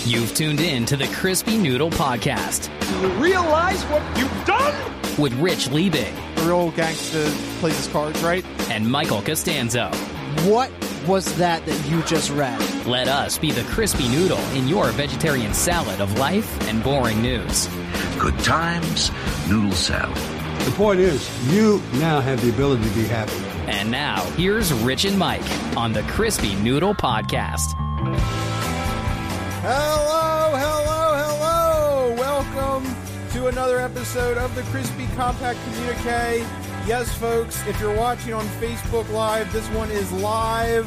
You've tuned in to the Crispy Noodle Podcast. Do you realize what you've done? With Rich Liebig. The real gangster plays his cards, right? And Michael Costanzo. What was that you just read? Let us be the crispy noodle in your vegetarian salad of life and boring news. Good times, noodle salad. The point is, you now have the ability to be happy. And now, here's Rich and Mike on the Crispy Noodle Podcast. Hello, hello, hello! Welcome to another episode of the Crispy Compact Communique. Yes, folks, if you're watching on Facebook Live, this one is live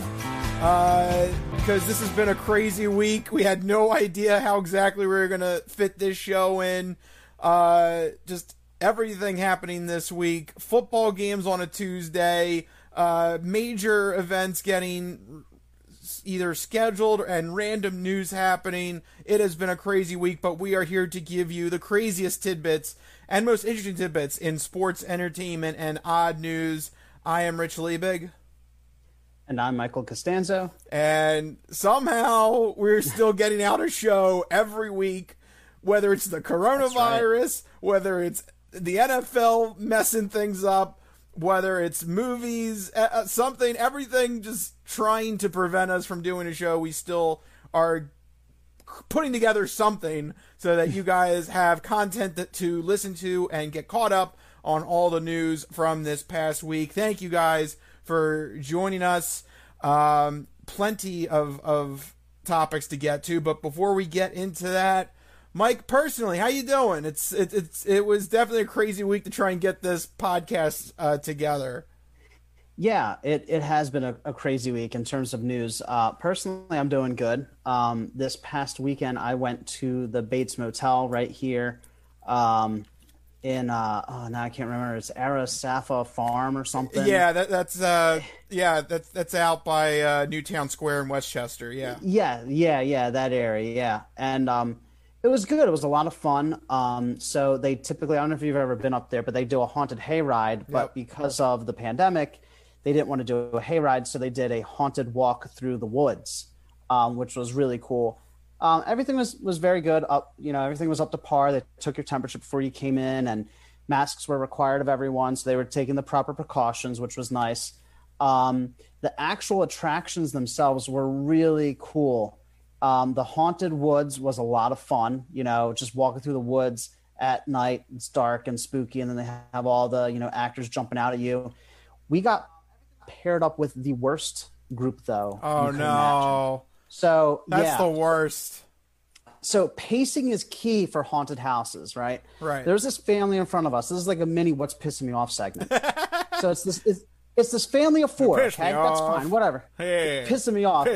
because this has been a crazy week. We had no idea how exactly we were going to fit this show in. Just everything happening this week. Football games on a Tuesday. Major events getting either scheduled and random news happening. It has been a crazy week, but we are here to give you the craziest tidbits and most interesting tidbits in sports, entertainment, and odd news. I am Rich Liebig. And I'm Michael Costanzo. And somehow we're still getting out a show every week, whether it's the coronavirus, whether it's the NFL messing things up, whether it's movies, something, everything just trying to prevent us from doing a show. We still are putting together something so that you guys have content to listen to and get caught up on all the news from this past week. Thank you guys for joining us. Plenty of topics to get to, but before we get into that, Mike, personally, how you doing? It was definitely a crazy week to try and get this podcast together. Yeah, it has been a crazy week in terms of news. Personally, I'm doing good. This past weekend, I went to the Bates Motel right here now I can't remember. It's Arasafa Farm or something. Yeah, that's out by Newtown Square in Westchester. Yeah, that area. Yeah, and it was good. It was a lot of fun. So they typically, I don't know if you've ever been up there, but they do a haunted hayride. But because of the pandemic, they didn't want to do a hayride, so they did a haunted walk through the woods, which was really cool. Everything was very good. Everything was up to par. They took your temperature before you came in, and masks were required of everyone, so they were taking the proper precautions, which was nice. The actual attractions themselves were really cool. The haunted woods was a lot of fun, just walking through the woods at night. It's dark and spooky, and then they have all the, actors jumping out at you. We got paired up with the worst group, though. Oh, no. Imagine. So that's the worst. So pacing is key for haunted houses, right? Right. There's this family in front of us. This is like a mini "What's Pissing Me Off" segment. So it's this family of four. Okay, that's fine. Whatever. Hey, pissing me off.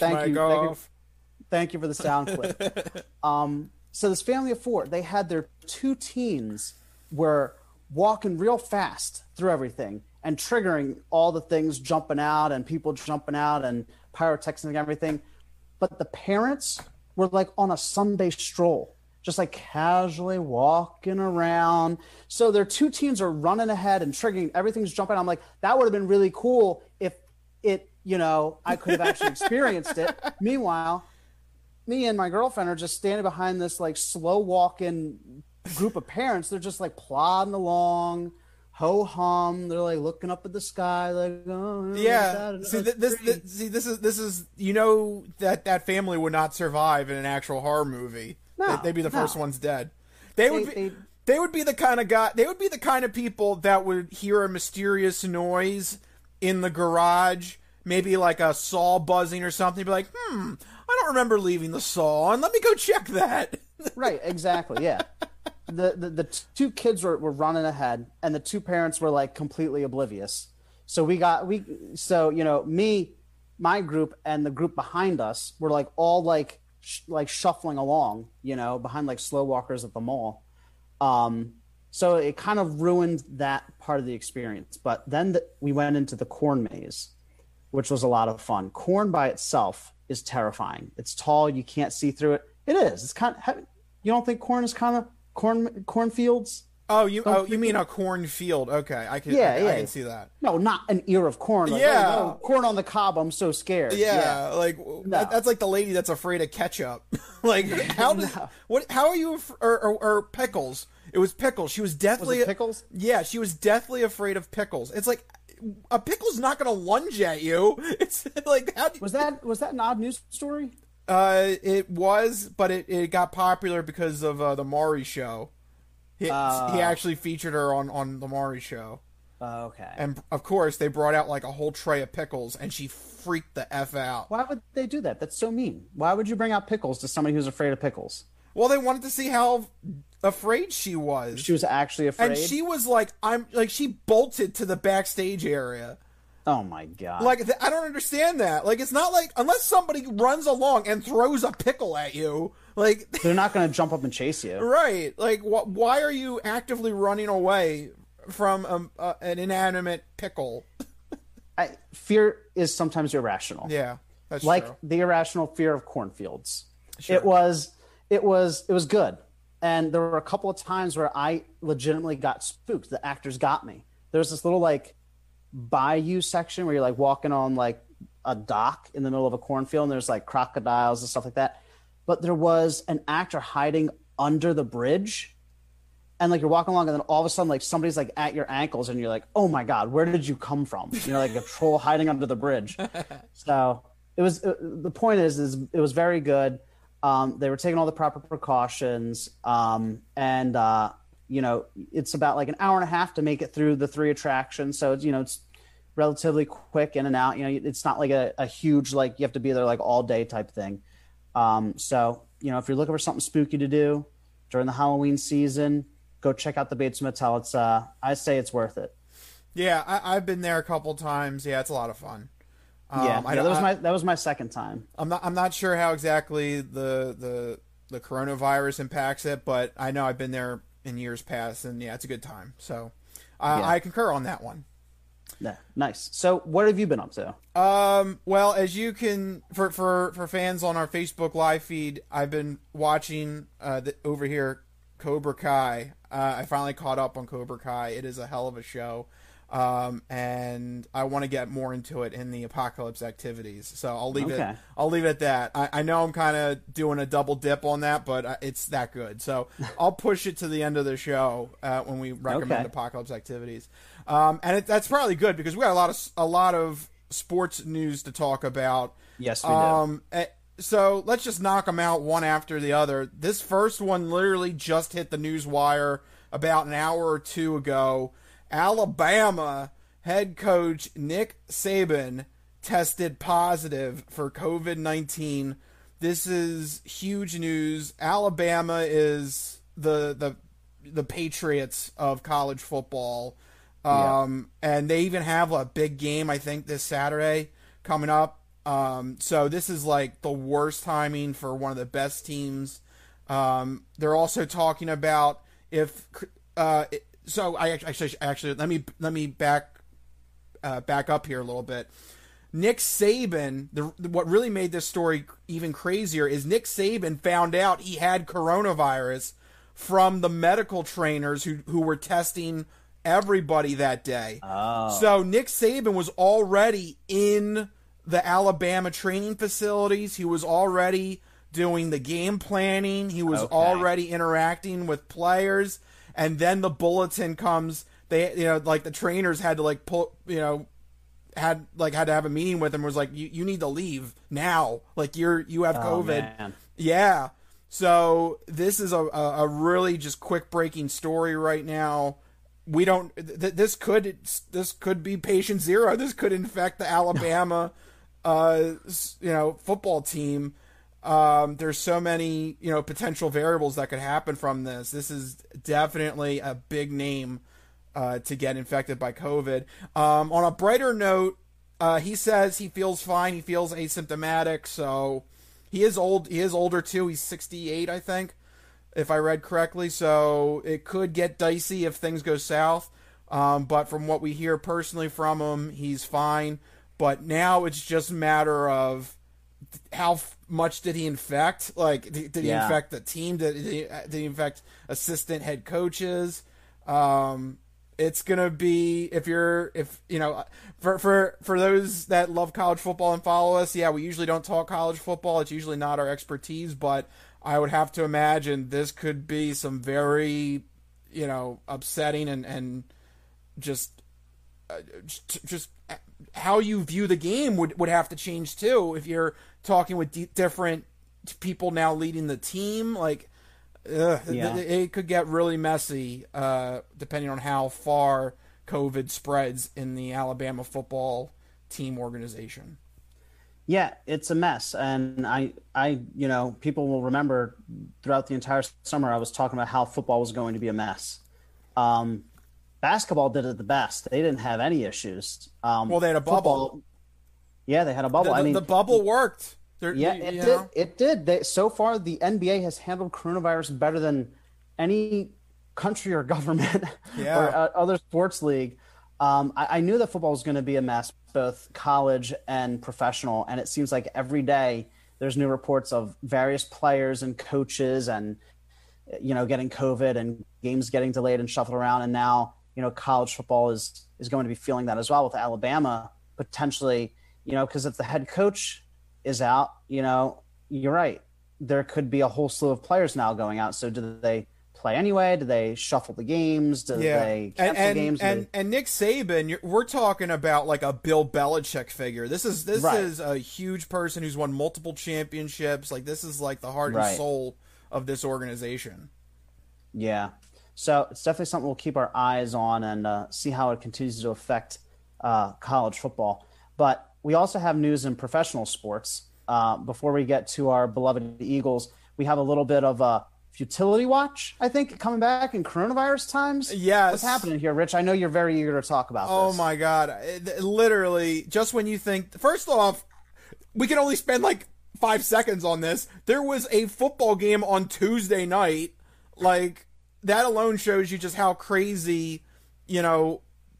Thank you for the sound clip. So this family of four, they had their two teens were walking real fast through everything and triggering all the things jumping out and people jumping out and pyrotechnics and everything. But the parents were like on a Sunday stroll, just like casually walking around. So their two teens are running ahead and triggering, everything's jumping. I'm like, that would have been really cool if it, I could have actually experienced it. Meanwhile, me and my girlfriend are just standing behind this like slow walking group of parents. They're just like plodding along, ho hum. They're like looking up at the sky, like, oh yeah. This is that family would not survive in an actual horror movie. No, they'd be the first ones dead. They would be the kind of guy. They would be the kind of people that would hear a mysterious noise in the garage, maybe like a saw buzzing or something. Be like, I don't remember leaving the saw on. Let me go check that. Right, exactly, yeah. The two kids were running ahead, and the two parents were like completely oblivious. So me, my group, and the group behind us were like all like shuffling along, behind like slow walkers at the mall. So it kind of ruined that part of the experience. But then we went into the corn maze, which was a lot of fun. Corn by itself is terrifying. It's tall. You can't see through it. It is. It's kind of, you don't think corn is kind of cornfields? You mean a cornfield? Okay, I can see that. No, not an ear of corn. Like, yeah, oh, no, corn on the cob. I'm so scared. Yeah, like that's like the lady that's afraid of ketchup. Like how are you or pickles? It was pickles. She was deathly pickles. Yeah, she was deathly afraid of pickles. It's like a pickle's not going to lunge at you. It's like was that an odd news story? It was, but it got popular because of the Maury show. He actually featured her on the Maury show. Okay. And of course, they brought out like a whole tray of pickles, and she freaked the F out. Why would they do that? That's so mean. Why would you bring out pickles to somebody who's afraid of pickles? Well, they wanted to see how afraid she was. She was actually afraid? And she was like, she bolted to the backstage area. Oh my God. Like, I don't understand that. Like, it's not like, unless somebody runs along and throws a pickle at you, like... They're not going to jump up and chase you. Right. Like, why are you actively running away from an inanimate pickle? Fear is sometimes irrational. Yeah, that's like true. The irrational fear of cornfields. Sure. It was good. And there were a couple of times where I legitimately got spooked. The actors got me. There's this little like bayou section where you're like walking on like a dock in the middle of a cornfield, and there's like crocodiles and stuff like that. But there was an actor hiding under the bridge, and like you're walking along, and then all of a sudden like somebody's like at your ankles, and you're like, oh my God, where did you come from? You know, like a troll hiding under the bridge. So the point is it was very good. They were taking all the proper precautions, and it's about like an hour and a half to make it through the 3 attractions. So it's relatively quick in and out. It's not like a huge, like you have to be there like all day type thing. So if you're looking for something spooky to do during the Halloween season, go check out the Bates Motel. I say it's worth it. Yeah, I've been there a couple times. Yeah, it's a lot of fun. That was my second time. I'm not sure how exactly the coronavirus impacts it, but I know I've been there in years past, and yeah, it's a good time. So I concur on that one. Yeah, nice. So what have you been up to? Well, as you can, for fans on our Facebook live feed, I've been watching over here Cobra Kai. I finally caught up on Cobra Kai. It is a hell of a show. And I want to get more into it in the Apocalypse activities. So I'll leave it at that. I know I'm kind of doing a double dip on that, but it's that good. So I'll push it to the end of the show when we recommend Apocalypse activities. And that's probably good because we got a lot of sports news to talk about. Yes, we do. So let's just knock them out one after the other. This first one literally just hit the news wire about an hour or two ago. Alabama head coach Nick Saban tested positive for COVID-19. This is huge news. Alabama is the Patriots of college football. And they even have a big game, I think, this Saturday coming up. So this is like the worst timing for one of the best teams. They're also talking about So I actually let me back up here a little bit. Nick Saban, what really made this story even crazier is Nick Saban found out he had coronavirus from the medical trainers who were testing everybody that day. Oh. So Nick Saban was already in the Alabama training facilities. He was already doing the game planning. He was already interacting with players. And then the bulletin comes. They, the trainers had to had to have a meeting with him. Was like, you need to leave now. Like you have COVID. Man. Yeah. So this is a really just quick breaking story right now. We don't. This could be patient zero. This could infect the Alabama, football team. There's so many, potential variables that could happen from this. This is definitely a big name to get infected by COVID. On a brighter note, he says he feels fine. He feels asymptomatic. So he is old. He is older too. He's 68, I think, if I read correctly. So it could get dicey if things go south. But from what we hear personally from him, he's fine. But now it's just a matter of how much did he infect? Like, did he infect the team? Did he infect assistant head coaches? It's gonna be for those that love college football and follow us. Yeah, we usually don't talk college football. It's usually not our expertise, but I would have to imagine this could be some very, upsetting and just how you view the game would have to change too. If you're talking with different people now leading the team, like. It could get really messy depending on how far COVID spreads in the Alabama football team organization. Yeah, it's a mess. And I people will remember throughout the entire summer I was talking about how football was going to be a mess. Basketball did it the best. They didn't have any issues. Well, they had a bubble. Yeah, they had a bubble. The bubble worked. It did. So far, the NBA has handled coronavirus better than any country or government or other sports league. I knew that football was going to be a mess, both college and professional, and it seems like every day there's new reports of various players and coaches and getting COVID and games getting delayed and shuffled around, and now college football is going to be feeling that as well, with Alabama potentially, because if the head coach is out, you're right. There could be a whole slew of players now going out. So do they play anyway? Do they shuffle the games? Do they cancel games? And Nick Saban, we're talking about like a Bill Belichick figure. This is a huge person who's won multiple championships. Like this is like the heart and soul of this organization. Yeah. So it's definitely something we'll keep our eyes on and see how it continues to affect college football. But we also have news in professional sports. Before we get to our beloved Eagles, we have a little bit of a futility watch, I think, coming back in coronavirus times. Yes. What's happening here, Rich? I know you're very eager to talk about this. Oh, my God. Literally, just when you think... First off, we can only spend like 5 seconds on this. There was a football game on Tuesday night. Like, that alone shows you just how crazy, the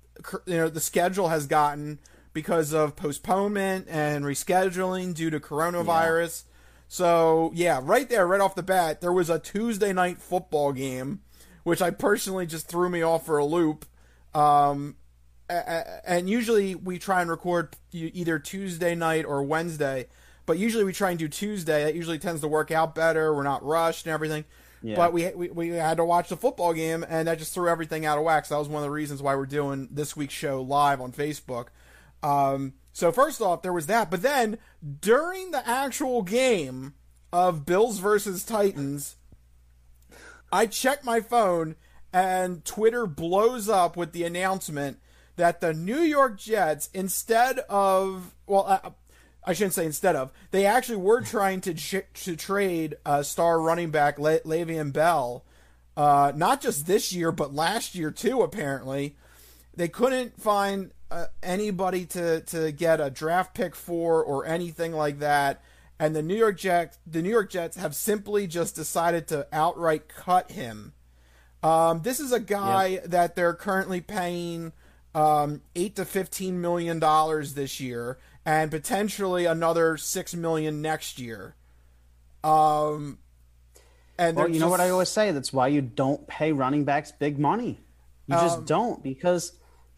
schedule has gotten because of postponement and rescheduling due to coronavirus. Yeah. So, right there, right off the bat, there was a Tuesday night football game, which I personally just threw me off for a loop. And usually we try and record either Tuesday night or Wednesday, but usually we try and do Tuesday. That usually tends to work out better. We're not rushed and everything. Yeah. But we had to watch the football game, and that just threw everything out of whack. So that was one of the reasons why we're doing this week's show live on Facebook. So first off, there was that. But then, during the actual game of Bills versus Titans, I checked my phone, and Twitter blows up with the announcement that the New York Jets, instead of... Well, I shouldn't say instead of. They actually were trying to trade star running back Le'Veon Bell, not just this year, but last year too, apparently. They couldn't find anybody to get a draft pick for or anything like that, and the New York Jets have simply just decided to outright cut him. This is a guy that they're currently paying $8 to $15 million this year, and potentially another $6 million next year. And you know what I always say? That's why you don't pay running backs big money. You just don't, because.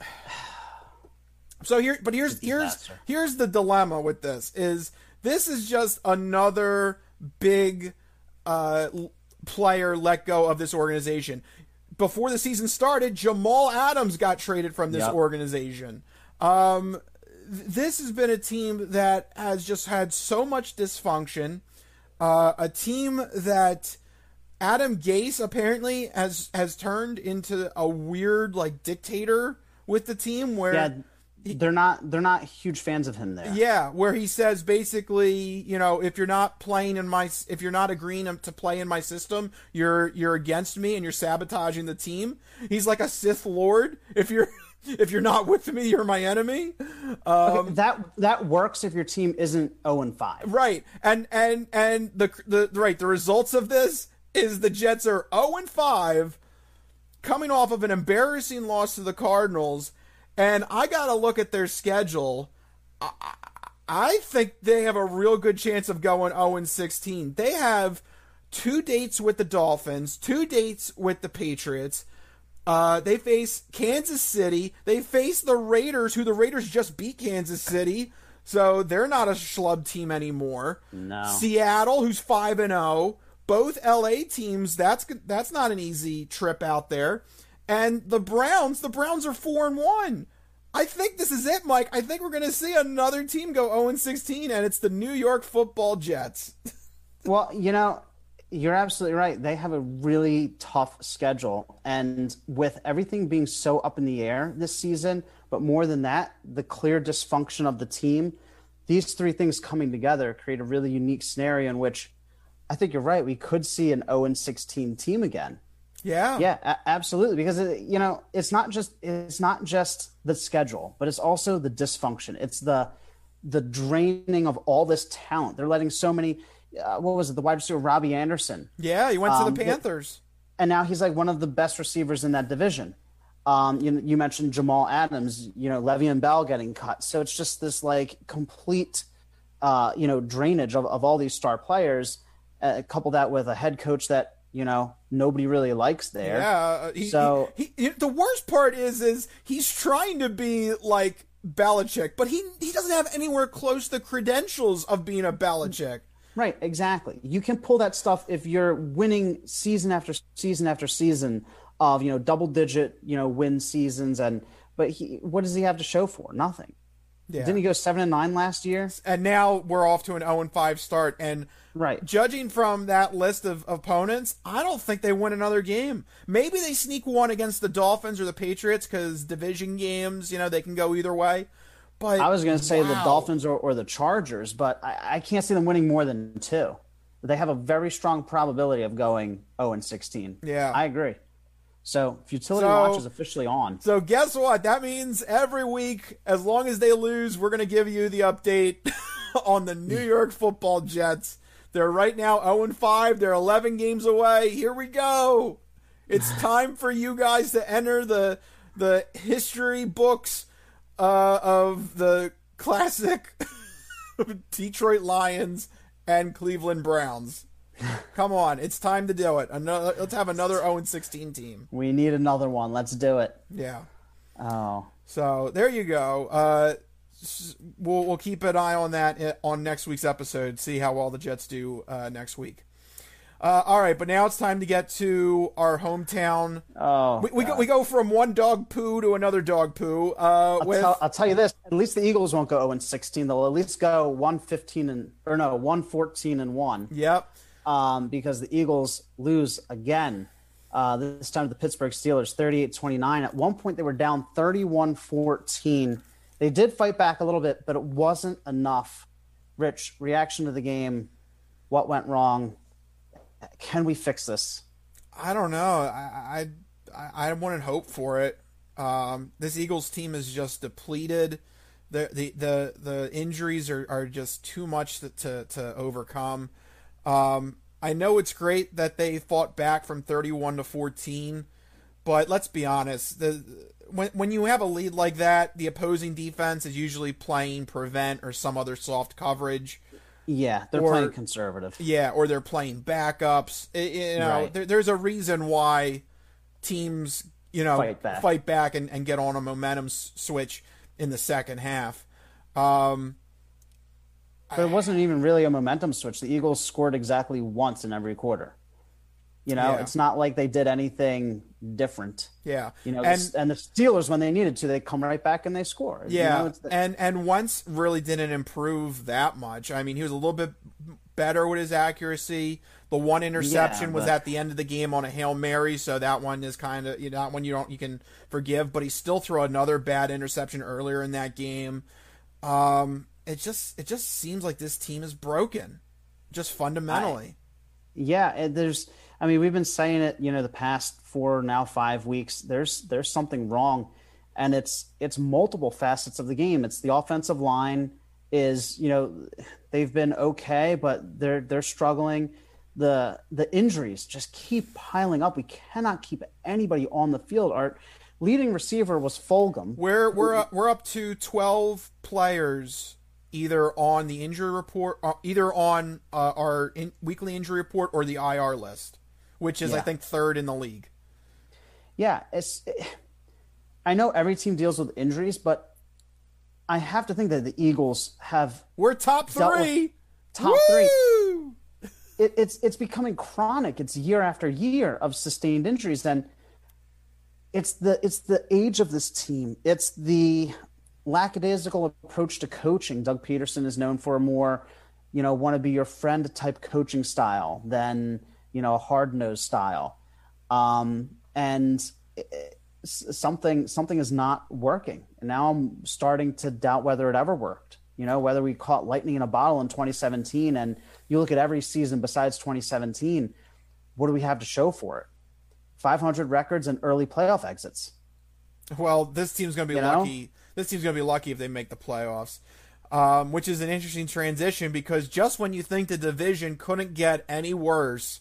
So here's the dilemma with this is just another big player let go of this organization. Before the season started, Jamal Adams got traded from this organization. This has been a team that has just had so much dysfunction. A team that Adam Gase apparently has turned into a weird dictator with the team where they're not huge fans of him there. Yeah, where he says basically, if you're not agreeing to play in my system, you're against me and you're sabotaging the team. He's like a Sith Lord. If you're not with me, you're my enemy. That works if your team isn't 0-5. Right. And the results of this is the Jets are 0-5, coming off of an embarrassing loss to the Cardinals. And I got to look at their schedule. I think they have a real good chance of going 0-16. They have 2 dates with the Dolphins, 2 dates with the Patriots, They face Kansas City. They face the Raiders, who the Raiders just beat Kansas City, so they're not a schlub team anymore. No. Seattle, who's 5-0. Both LA teams. That's not an easy trip out there. And the Browns are 4-1. I think this is it, Mike. I think we're going to see another team go 0-16, and it's the New York Football Jets. Well, you're absolutely right. They have a really tough schedule. And with everything being so up in the air this season, but more than that, the clear dysfunction of the team, these three things coming together create a really unique scenario in which I think you're right. We could see an 0-16 team again. Yeah. Yeah, absolutely. Because, it's not just the schedule, but it's also the dysfunction. It's the draining of all this talent. They're letting so many, what was it, the wide receiver, Robbie Anderson. Yeah, he went to the Panthers. And now he's like one of the best receivers in that division. You mentioned Jamal Adams, Le'Veon Bell getting cut. So it's just this like complete, drainage of all these star players. Couple that with a head coach that, nobody really likes there. Yeah. The worst part is he's trying to be like Belichick, but he doesn't have anywhere close to the credentials of being a Belichick. Right, exactly. You can pull that stuff if you're winning season after season after season of, double-digit, win seasons. But what does he have to show for? Nothing. Yeah. Didn't he go 7-9 last year? And now we're off to an 0-5 start. And right. Judging from that list of opponents, I don't think they win another game. Maybe they sneak one against the Dolphins or the Patriots because division games, they can go either way. But I was going to say the Dolphins or the Chargers, but I can't see them winning more than 2. They have a very strong probability of going 0-16. Yeah. I agree. So Futility Watch is officially on. So guess what? That means every week, as long as they lose, we're going to give you the update on the New York Football Jets. They're right now 0-5. They're 11 games away. Here we go. It's time for you guys to enter the history books of the classic Detroit Lions and Cleveland Browns. Come on, it's time to do it. Let's have another 0-16 team. We need another one. Let's do it. Yeah. Oh. So there you go. We'll keep an eye on that on next week's episode. See how well the Jets do next week. All right, but now it's time to get to our hometown. Oh, we go from one dog poo to another dog poo. I'll tell you this: at least the Eagles won't go 0-16. They'll at least go 1-14-1. Yep. Because the Eagles lose again. This time to the Pittsburgh Steelers, 38-29. At one point, they were down 31-14. They did fight back a little bit, but it wasn't enough. Rich, reaction to the game. What went wrong? Can we fix this? I don't know. I wanted hope for it. This Eagles team is just depleted. The injuries are just too much to overcome. I know it's great that they fought back from 31-14, but let's be honest. When you have a lead like that, the opposing defense is usually playing prevent or some other soft coverage. Yeah, they're playing conservative. Yeah, or they're playing backups. Right. There's a reason why teams, fight back and get on a momentum switch in the second half. But it wasn't even really a momentum switch. The Eagles scored exactly once in every quarter. It's not like they did anything different. Yeah. And the Steelers, when they needed to, they come right back and they score. Yeah. And Wentz really didn't improve that much. I mean, he was a little bit better with his accuracy. The one interception was at the end of the game on a Hail Mary, so that one is kind of, that one you can forgive, but he still threw another bad interception earlier in that game. It just seems like this team is broken, just fundamentally. We've been saying it, the past 4, now 5 weeks. There's something wrong, and it's multiple facets of the game. It's the offensive line is, they've been okay, but they're struggling. The injuries just keep piling up. We cannot keep anybody on the field. Our leading receiver was Fulgham. We're up to 12 players either on the injury report, either on our weekly injury report or the IR list, which is, I think, third in the league. Yeah, I know every team deals with injuries, but I have to think that the Eagles have. We're top three. Top Woo! three. It's becoming chronic. It's year after year of sustained injuries, and it's the age of this team. It's the lackadaisical approach to coaching. Doug Peterson is known for a more, want to be your friend type coaching style than a hard-nosed style, and something is not working. And now I'm starting to doubt whether it ever worked. Whether we caught lightning in a bottle in 2017, and you look at every season besides 2017, what do we have to show for it? 500 records and early playoff exits. Well, this team's going to be lucky. This team's going to be lucky if they make the playoffs, which is an interesting transition because just when you think the division couldn't get any worse,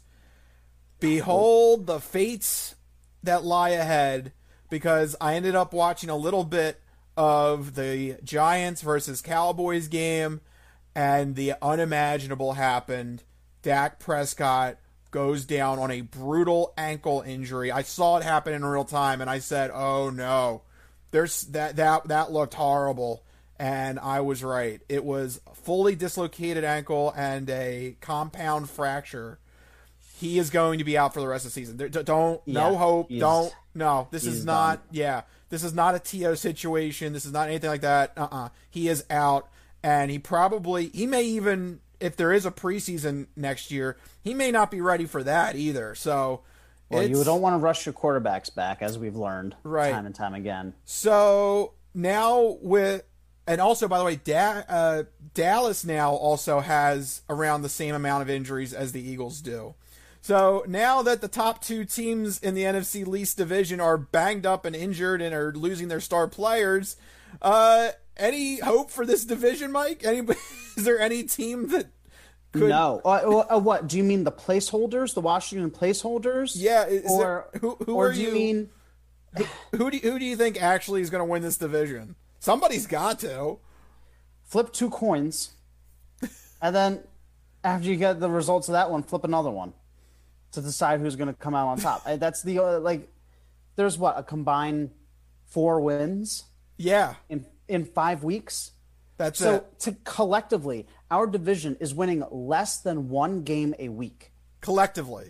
behold the fates that lie ahead, because I ended up watching a little bit of the Giants versus Cowboys game, and the unimaginable happened. Dak Prescott goes down on a brutal ankle injury. I saw it happen in real time, and I said, "Oh no, there's that looked horrible." And I was right. It was a fully dislocated ankle and a compound fracture. He is going to be out for the rest of the season. No hope. This is not. Done. Yeah, this is not a T.O. situation. This is not anything like that. He is out, and he may even, if there is a preseason next year, he may not be ready for that either. So, you don't want to rush your quarterbacks back, as we've learned time and time again. So now and also, by the way, Dallas now also has around the same amount of injuries as the Eagles do. So now that the top two teams in the NFC least division are banged up and injured and are losing their star players, any hope for this division, Mike? Is there any team that could? No. What do you mean? The placeholders, the Washington placeholders? Yeah. Who are you? Mean who do you think actually is going to win this division? Somebody's got to flip two coins, and then after you get the results of that one, flip another one to decide who's going to come out on top. That's the there's a combined 4 wins. Yeah, in 5 weeks. That's so collectively, our division is winning less than 1 game a week. Collectively,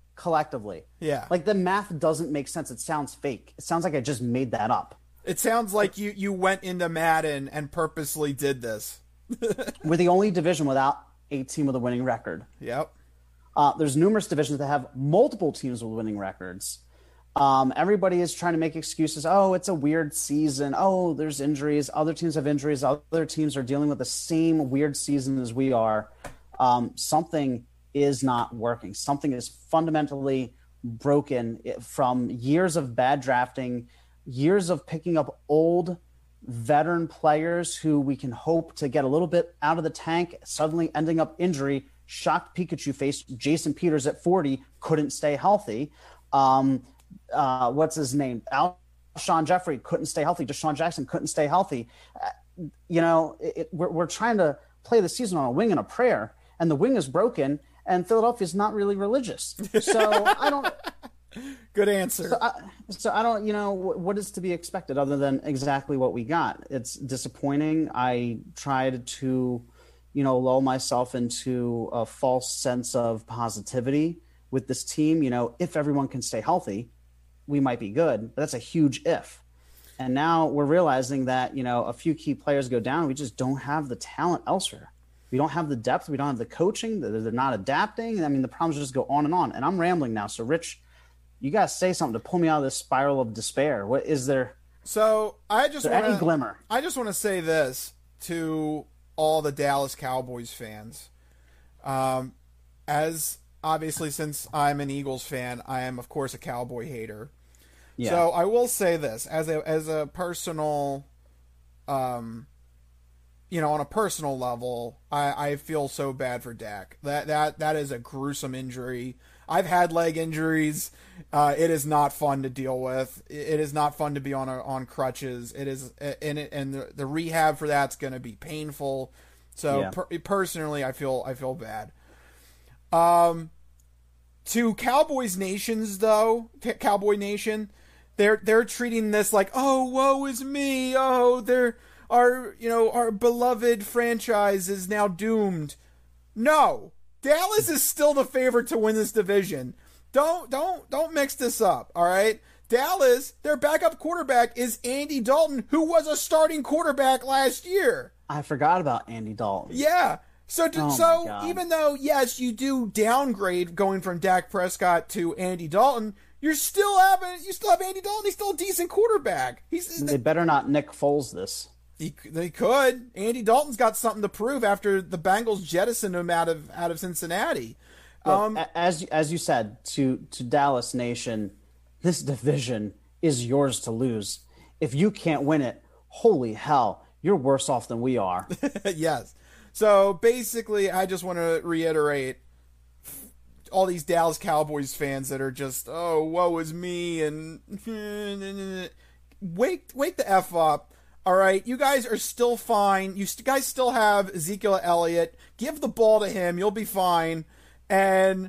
yeah. The math doesn't make sense. It sounds fake. It sounds like I just made that up. It sounds like you went into Madden and purposely did this. We're the only division without a team with a winning record. Yep. There's numerous divisions that have multiple teams with winning records. Everybody is trying to make excuses. Oh, it's a weird season. Oh, there's injuries. Other teams have injuries. Other teams are dealing with the same weird season as we are. Something is not working. Something is fundamentally broken from years of bad drafting, years of picking up old veteran players who we can hope to get a little bit out of the tank, suddenly ending up injury. Shocked Pikachu face Jason Peters at 40 couldn't stay healthy. What's his name? Alshon Jeffrey couldn't stay healthy. Deshaun Jackson couldn't stay healthy. We're trying to play the season on a wing and a prayer, and the wing is broken, and Philadelphia's not really religious. So I don't. Good answer. So I don't, what is to be expected other than exactly what we got? It's disappointing. I tried to, lull myself into a false sense of positivity with this team. If everyone can stay healthy, we might be good, but that's a huge if. And now we're realizing that, a few key players go down. We just don't have the talent elsewhere. We don't have the depth. We don't have the coaching. They're not adapting. I mean, the problems just go on. And I'm rambling now. So, Rich, you got to say something to pull me out of this spiral of despair. What is there? So any glimmer? I just want to say this to all the Dallas Cowboys fans. As obviously, since I'm an Eagles fan, I am of course a Cowboy hater. Yeah. So I will say this as a personal, on a personal level, I feel so bad for Dak. That is a gruesome injury. I've had leg injuries. It is not fun to deal with. It is not fun to be on crutches. It is, and the rehab for that's going to be painful. So personally, I feel bad. To Cowboys Nations though, Cowboy Nation, they're treating this like, oh, woe is me. Oh, our beloved franchise is now doomed. No, Dallas is still the favorite to win this division. Don't mix this up. All right. Dallas, their backup quarterback is Andy Dalton, who was a starting quarterback last year. I forgot about Andy Dalton. Yeah. So even though, yes, you do downgrade going from Dak Prescott to Andy Dalton, you still have Andy Dalton. He's still a decent quarterback. They better not Nick Foles this. They could. Andy Dalton's got something to prove after the Bengals jettisoned him out of Cincinnati. Look, as you said to Dallas Nation, this division is yours to lose. If you can't win it, holy hell, you're worse off than we are. Yes. So basically, I just want to reiterate all these Dallas Cowboys fans that are just, oh, woe is me, and wake the F up. All right, you guys are still fine. You guys still have Ezekiel Elliott. Give the ball to him. You'll be fine. And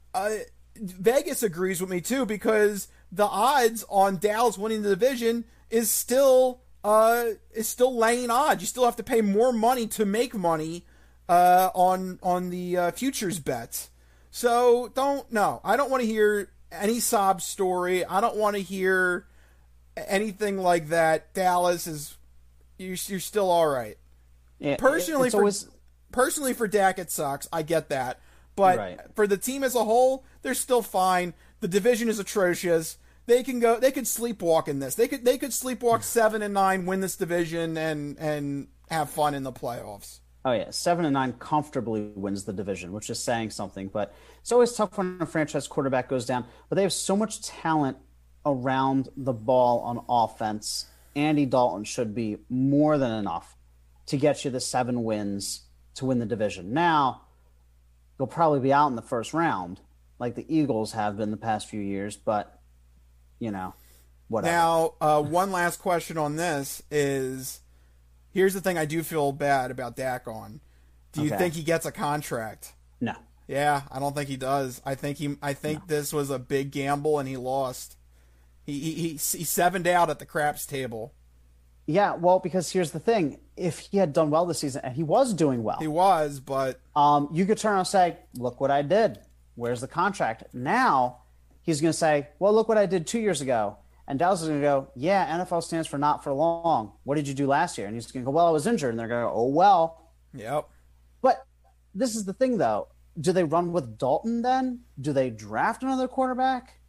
Vegas agrees with me, too, because the odds on Dallas winning the division is still laying odds. You still have to pay more money to make money on the futures bets. So I don't want to hear any sob story. I don't want to hear anything like that. Dallas you're still all right. Yeah, personally for Dak it sucks. I get that. But for the team as a whole, they're still fine. The division is atrocious. They could sleepwalk in this. They could sleepwalk 7-9, win this division and have fun in the playoffs. Oh yeah, 7-9 comfortably wins the division, which is saying something. But it's always tough when a franchise quarterback goes down. But they have so much talent around the ball on offense. Andy Dalton should be more than enough to get you the 7 wins to win the division. Now, they'll probably be out in the first round, like the Eagles have been the past few years. But whatever. Now, one last question on this is. Here's the thing I do feel bad about Dak on. Do you think he gets a contract? No. Yeah, I don't think he does. I think this was a big gamble and he lost. He 7'd out at the craps table. Yeah, well, because here's the thing. If he had done well this season, and he was doing well. He was, but... you could turn around and say, look what I did. Where's the contract? Now, he's going to say, well, look what I did 2 years ago. And Dallas is going to go, yeah, NFL stands for not for long. What did you do last year? And he's going to go, well, I was injured. And they're going to go, oh, well. Yep. But this is the thing, though. Do they run with Dalton then? Do they draft another quarterback?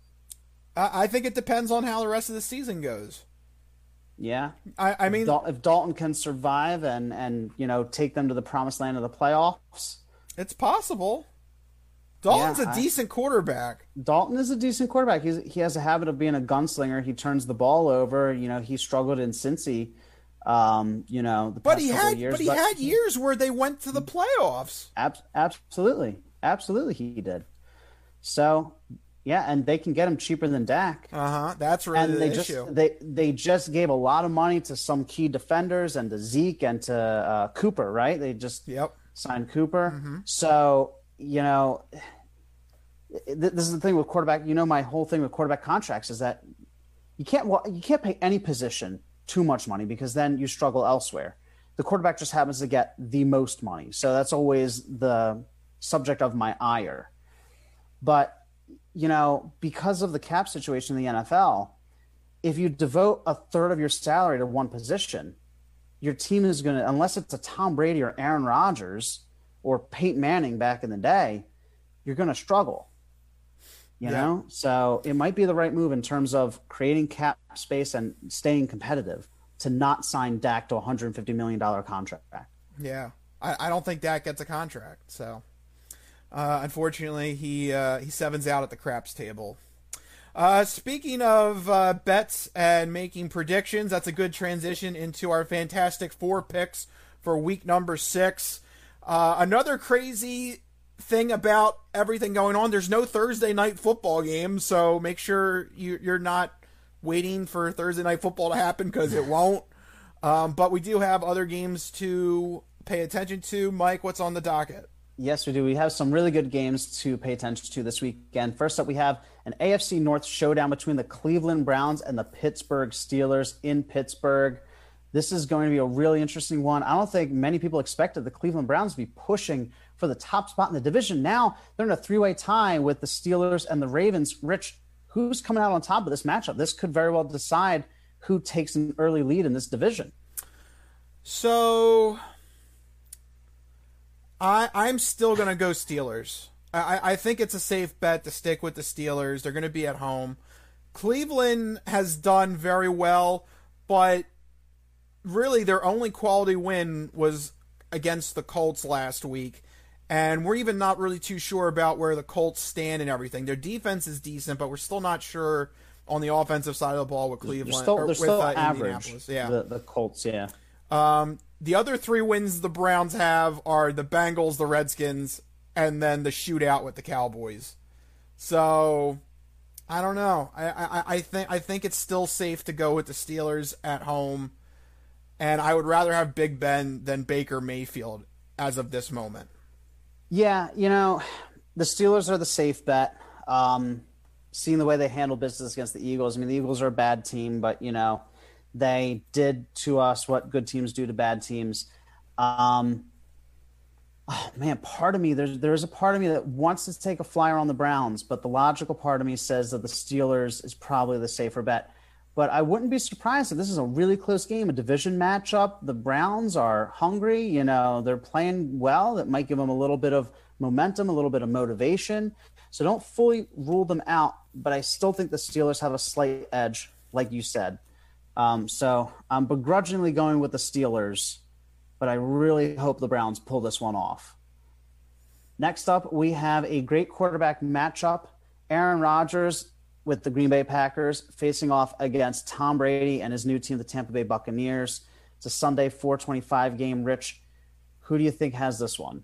I think it depends on how the rest of the season goes. Yeah. I mean... If Dalton can survive and take them to the promised land of the playoffs. It's possible. Dalton's a decent quarterback. Dalton is a decent quarterback. He has a habit of being a gunslinger. He turns the ball over. He struggled in Cincy. The past couple of years. But he had years where they went to the playoffs. Absolutely, he did. So, yeah, and they can get him cheaper than Dak. That's really the issue. They just gave a lot of money to some key defenders and to Zeke and to Cooper, right? They just signed Cooper. Mm-hmm. So, this is the thing with quarterback. My whole thing with quarterback contracts is that you can't pay any position too much money because then you struggle elsewhere. The quarterback just happens to get the most money. So that's always the subject of my ire. But, because of the cap situation in the NFL, if you devote a third of your salary to one position, your team is going to, unless it's a Tom Brady or Aaron Rodgers or Peyton Manning back in the day, you're going to struggle. You know? So it might be the right move in terms of creating cap space and staying competitive to not sign Dak to a $150 million contract. Yeah. I don't think Dak gets a contract. So, unfortunately, he sevens out at the craps table. Speaking of bets and making predictions, that's a good transition into our Fantastic Four picks for week number 6. Another crazy thing about everything going on, there's no Thursday night football game, so make sure you're not waiting for Thursday night football to happen because it won't. But we do have other games to pay attention to. Mike, what's on the docket? Yes, we do. We have some really good games to pay attention to this weekend. First up, we have an AFC North showdown between the Cleveland Browns and the Pittsburgh Steelers in Pittsburgh. This is going to be a really interesting one. I don't think many people expected the Cleveland Browns to be pushing for the top spot in the division. Now they're in a three-way tie with the Steelers and the Ravens. Rich, who's coming out on top of this matchup? This could very well decide who takes an early lead in this division. So I'm still going to go Steelers. I think it's a safe bet to stick with the Steelers. They're going to be at home. Cleveland has done very well, but really their only quality win was against the Colts last week. And we're even not really too sure about where the Colts stand and everything. Their defense is decent, but we're still not sure on the offensive side of the ball with Cleveland. They're still average, Indianapolis. Yeah. The Colts, yeah. The other three wins the Browns have are the Bengals, the Redskins, and then the shootout with the Cowboys. So I don't know. I think it's still safe to go with the Steelers at home, and I would rather have Big Ben than Baker Mayfield as of this moment. Yeah, the Steelers are the safe bet. Seeing the way they handle business against the Eagles, I mean, the Eagles are a bad team, but they did to us what good teams do to bad teams. Oh man, part of me, there's a part of me that wants to take a flyer on the Browns, but the logical part of me says that the Steelers is probably the safer bet. But I wouldn't be surprised if this is a really close game, a division matchup. The Browns are hungry, they're playing well. That might give them a little bit of momentum, a little bit of motivation. So don't fully rule them out, but I still think the Steelers have a slight edge, like you said. So I'm begrudgingly going with the Steelers, but I really hope the Browns pull this one off. Next up, we have a great quarterback matchup. Aaron Rodgers with the Green Bay Packers facing off against Tom Brady and his new team, the Tampa Bay Buccaneers. It's a Sunday 4:25 game. Rich, who do you think has this one?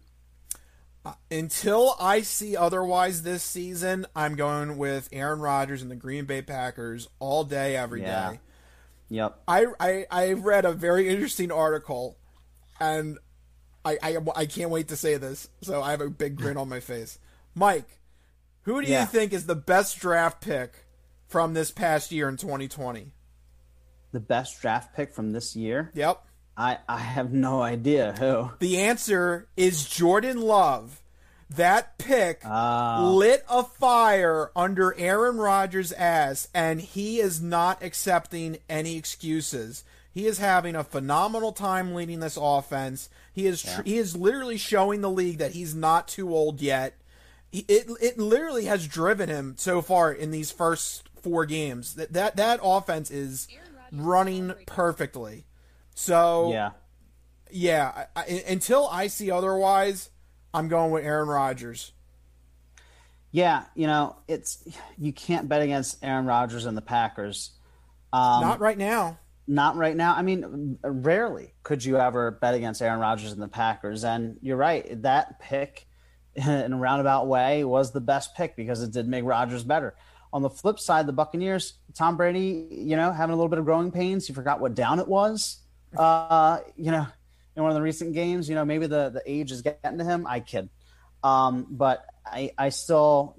Until I see otherwise this season, I'm going with Aaron Rodgers and the Green Bay Packers all day, every day. Yep. I read a very interesting article, and I can't wait to say this, so I have a big grin on my face. Mike, who do you think is the best draft pick from this past year in 2020? The best draft pick from this year? Yep. I have no idea who. The answer is Jordan Love. That pick lit a fire under Aaron Rodgers' ass, and he is not accepting any excuses. He is having a phenomenal time leading this offense. He is literally showing the league that he's not too old yet. It literally has driven him so far in these first 4 games. That offense is running perfectly. So yeah. Until I see otherwise, I'm going with Aaron Rodgers. Yeah, you can't bet against Aaron Rodgers and the Packers. Not right now. Not right now. I mean, rarely could you ever bet against Aaron Rodgers and the Packers. And you're right, that pick in a roundabout way was the best pick because it did make Rodgers better. On the flip side, the Buccaneers, Tom Brady, having a little bit of growing pains. He forgot what down it was. In one of the recent games, maybe the age is getting to him. I kid. But I still,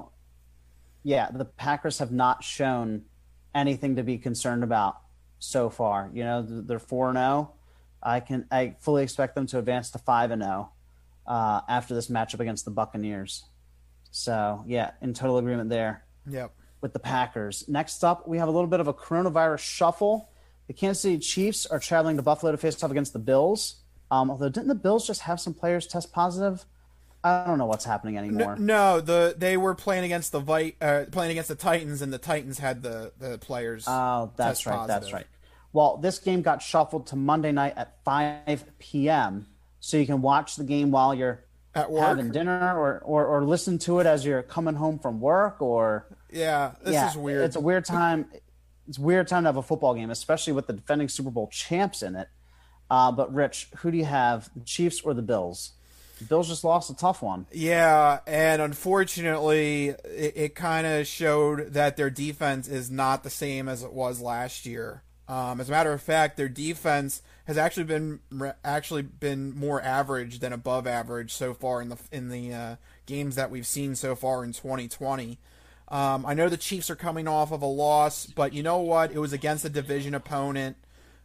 the Packers have not shown anything to be concerned about so far. They're 4-0. I fully expect them to advance to 5-0 after this matchup against the Buccaneers. So, yeah, in total agreement there. Yep. With the Packers. Next up, we have a little bit of a coronavirus shuffle. The Kansas City Chiefs are traveling to Buffalo to face off against the Bills. Although, didn't the Bills just have some players test positive? I don't know what's happening anymore. No, they were playing against the Titans, and the Titans had the players. Oh, that's test right. positive. That's right. Well, this game got shuffled to Monday night at 5 p.m. so you can watch the game while you're at work, having dinner, or listen to it as you're coming home from work. This is weird. It's a weird time. It's a weird time to have a football game, especially with the defending Super Bowl champs in it. But Rich, who do you have, the Chiefs or the Bills? The Bills just lost a tough one. Yeah, and unfortunately, it kind of showed that their defense is not the same as it was last year. As a matter of fact, their defense has actually been more average than above average so far in the games that we've seen so far in 2020. I know the Chiefs are coming off of a loss, but you know what? It was against a division opponent.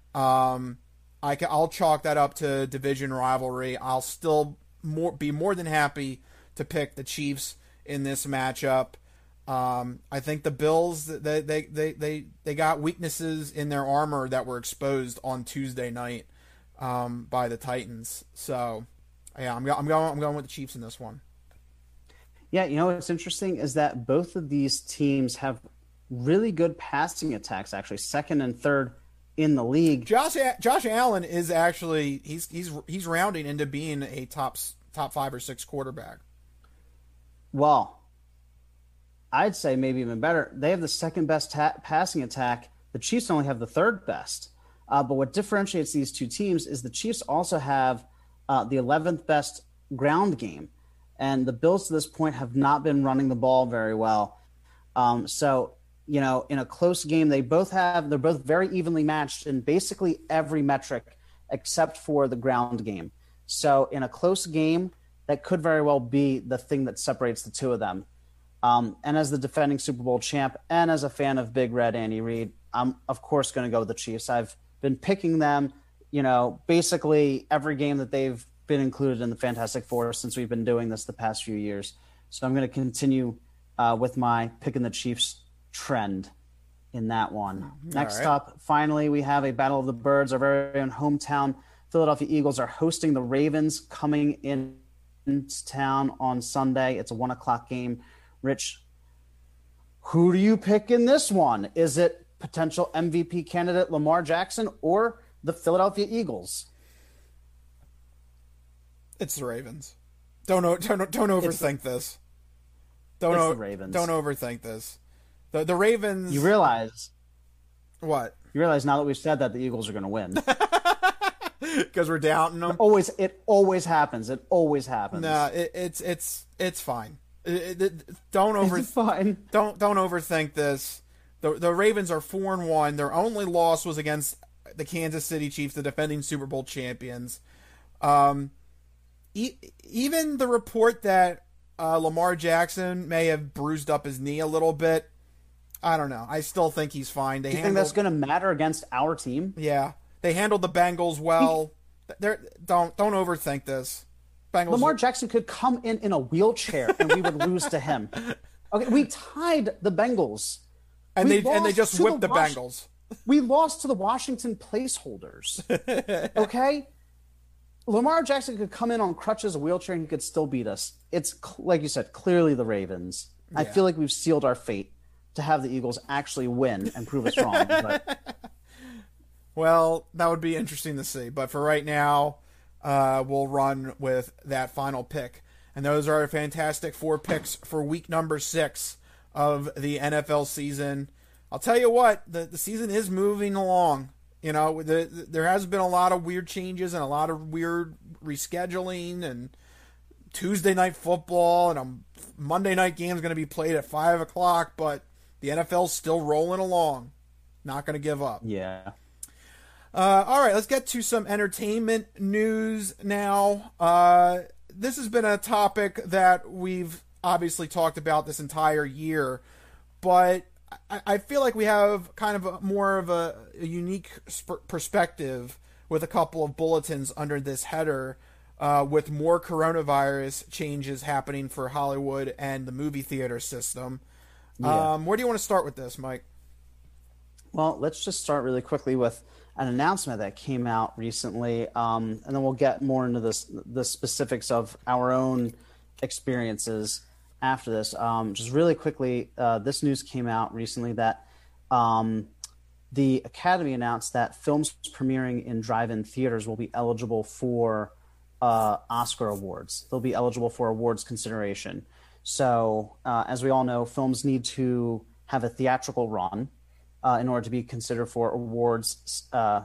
I'll chalk that up to division rivalry. I'll still be more than happy to pick the Chiefs in this matchup. I think the Bills, they got weaknesses in their armor that were exposed on Tuesday night by the Titans. So, yeah, I'm going with the Chiefs in this one. Yeah, you know what's interesting is that both of these teams have really good passing attacks. Actually, second and third in the league. Josh Allen is actually he's rounding into being a top 5 or 6 quarterback. Well, I'd say maybe even better. They have the second best passing attack. The Chiefs only have the third best. But what differentiates these two teams is the Chiefs also have the 11th best ground game. And the Bills to this point have not been running the ball very well. So, you know, in a close game, they're both very evenly matched in basically every metric except for the ground game. So in a close game, that could very well be the thing that separates the two of them. And as the defending Super Bowl champ and as a fan of Big Red Andy Reid, I'm, of course, going to go with the Chiefs. I've been picking them, you know, basically every game that they've been included in the Fantastic Four since we've been doing this the past few years. So I'm going to continue with my picking the Chiefs trend in that one. Next up, finally, we have a Battle of the Birds. Our very own hometown Philadelphia Eagles are hosting the Ravens coming into town on Sunday. It's a 1:00 game. Rich, who do you pick in this one? Is it potential MVP candidate Lamar Jackson or the Philadelphia Eagles? It's the Ravens. Don't overthink this. Don't overthink this. The Ravens. You realize what? You realize now that we've said that the Eagles are going to win because we're doubting them. It always happens. It always happens. No, it's fine. Don't overthink this. The Ravens are 4-1. Their only loss was against the Kansas City Chiefs, the defending Super Bowl champions. Even the report that Lamar Jackson may have bruised up his knee a little bit, I don't know. I still think he's fine. Do you think that's going to matter against our team? Yeah, they handled the Bengals well. Don't overthink this. Bengals Lamar Jackson could come in a wheelchair and we would lose to him. Okay, we tied the Bengals, and they just whipped the Bengals. We lost to the Washington placeholders. Okay. Lamar Jackson could come in on crutches, a wheelchair, and he could still beat us. It's, like you said, clearly the Ravens. Yeah. I feel like we've sealed our fate to have the Eagles actually win and prove us wrong. But... Well, that would be interesting to see. But for right now, we'll run with that final pick. And those are our Fantastic Four picks for week number 6 of the NFL season. I'll tell you what, the season is moving along. You know, there has been a lot of weird changes and a lot of weird rescheduling and Tuesday night football and a Monday night game is going to be played at 5 o'clock, but the NFL's still rolling along. Not going to give up. Yeah. All right, let's get to some entertainment news now. This has been a topic that we've obviously talked about this entire year, but I feel like we have kind of more of a unique perspective with a couple of bulletins under this header, with more coronavirus changes happening for Hollywood and the movie theater system. Yeah. Where do you want to start with this, Mike? Well, let's just start really quickly with an announcement that came out recently, and then we'll get more into the specifics of our own experiences after this. Just really quickly, this news came out recently that the Academy announced that films premiering in drive-in theaters will be eligible for Oscar awards. They'll be eligible for awards consideration. So, as we all know, films need to have a theatrical run in order to be considered for awards,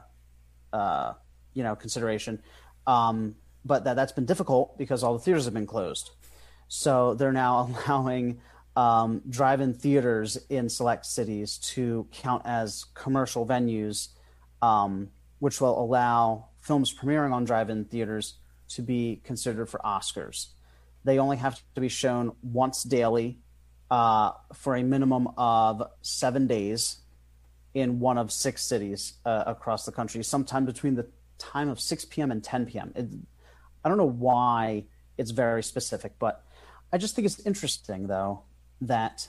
consideration. But that's been difficult because all the theaters have been closed. So they're now allowing drive-in theaters in select cities to count as commercial venues which will allow films premiering on drive-in theaters to be considered for Oscars. They only have to be shown once daily for a minimum of 7 days in one of 6 cities across the country, sometime between the time of 6 p.m. and 10 p.m. I don't know why it's very specific, but I just think it's interesting, though, that,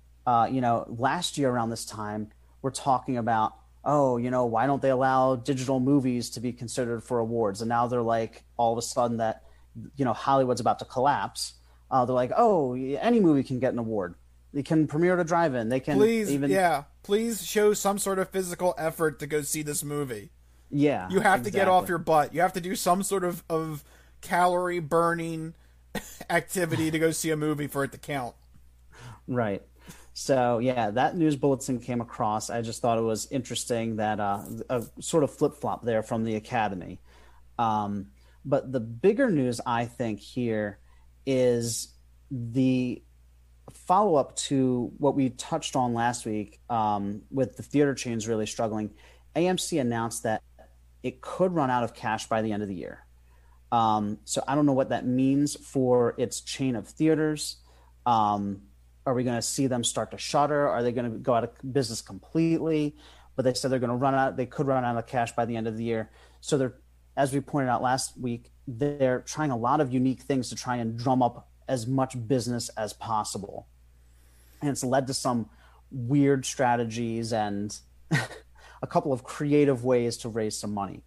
last year around this time, we're talking about, why don't they allow digital movies to be considered for awards? And now they're like, all of a sudden that, Hollywood's about to collapse. They're like, any movie can get an award. They can premiere at a drive-in. They can please show some sort of physical effort to go see this movie. Yeah, you have to get off your butt. You have to do some sort of calorie burning activity to go see a movie for it to count. Right. So, yeah, that news bulletin came across. I just thought it was interesting that a sort of flip-flop there from the Academy. But the bigger news, I think, here is the follow-up to what we touched on last week with the theater chains really struggling. AMC announced that it could run out of cash by the end of the year. So I don't know what that means for its chain of theaters. Are we going to see them start to shutter? Are they going to go out of business completely? But they said they're going to they could run out of cash by the end of the year. So they're, as we pointed out last week, they're trying a lot of unique things to try and drum up as much business as possible. And it's led to some weird strategies and a couple of creative ways to raise some money.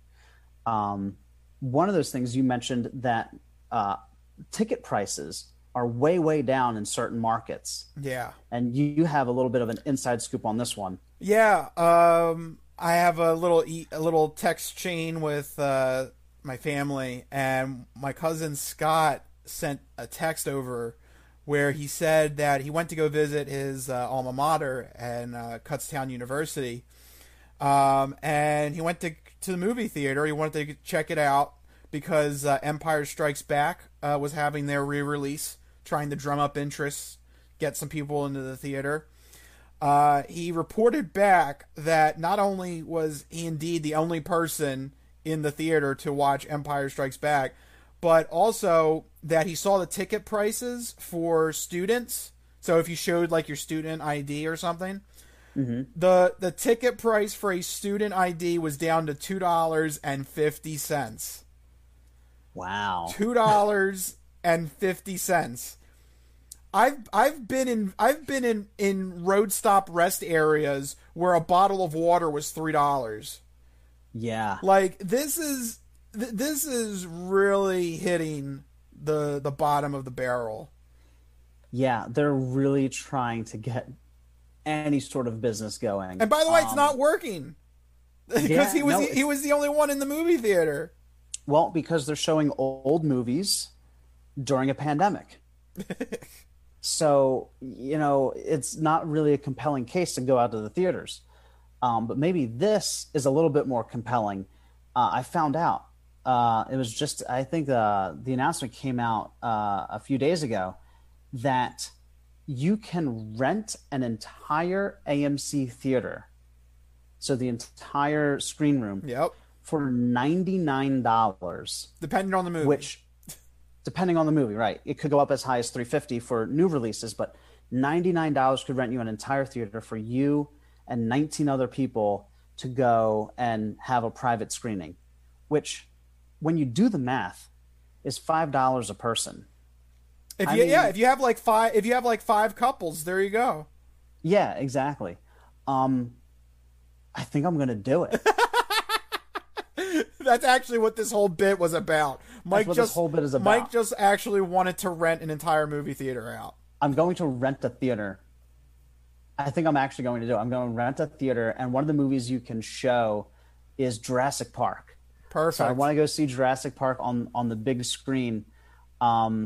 One of those things you mentioned that ticket prices are way, way down in certain markets. Yeah. And you have a little bit of an inside scoop on this one. Yeah. I have a little text chain with my family, and my cousin Scott sent a text over where he said that he went to go visit his alma mater and Kutztown University. And he went to the movie theater. He wanted to check it out because Empire Strikes Back was having their re-release, trying to drum up interest, get some people into the theater. He reported back that not only was he indeed the only person in the theater to watch Empire Strikes Back, but also that he saw the ticket prices for students. So if you showed like your student ID or something, mm-hmm. the ticket price for a student ID was down to $2.50. Wow. $2.50. I've been in road stop rest areas where a bottle of water was $3. Yeah. Like this is really hitting the bottom of the barrel. Yeah, they're really trying to get any sort of business going. And by the way, it's not working. Because he was the only one in the movie theater. Well, because they're showing old movies during a pandemic. So, it's not really a compelling case to go out to the theaters. But maybe this is a little bit more compelling. I found out. It was just, I think the announcement came out a few days ago that you can rent an entire AMC theater. So the entire screen room. Yep. For $99. Depending on the movie. Depending on the movie, right. It could go up as high as $350 for new releases, but $99 could rent you an entire theater for you and 19 other people to go and have a private screening, which, when you do the math, is $5 a person. If you have like five couples, there you go. Yeah, exactly. I think I'm going to do it. That's actually what this whole bit was about. This whole bit is about. Mike just actually wanted to rent an entire movie theater out. I'm going to rent a theater. I think I'm actually going to do it. I'm going to rent a theater, and one of the movies you can show is Jurassic Park. Perfect. So I want to go see Jurassic Park on the big screen. Who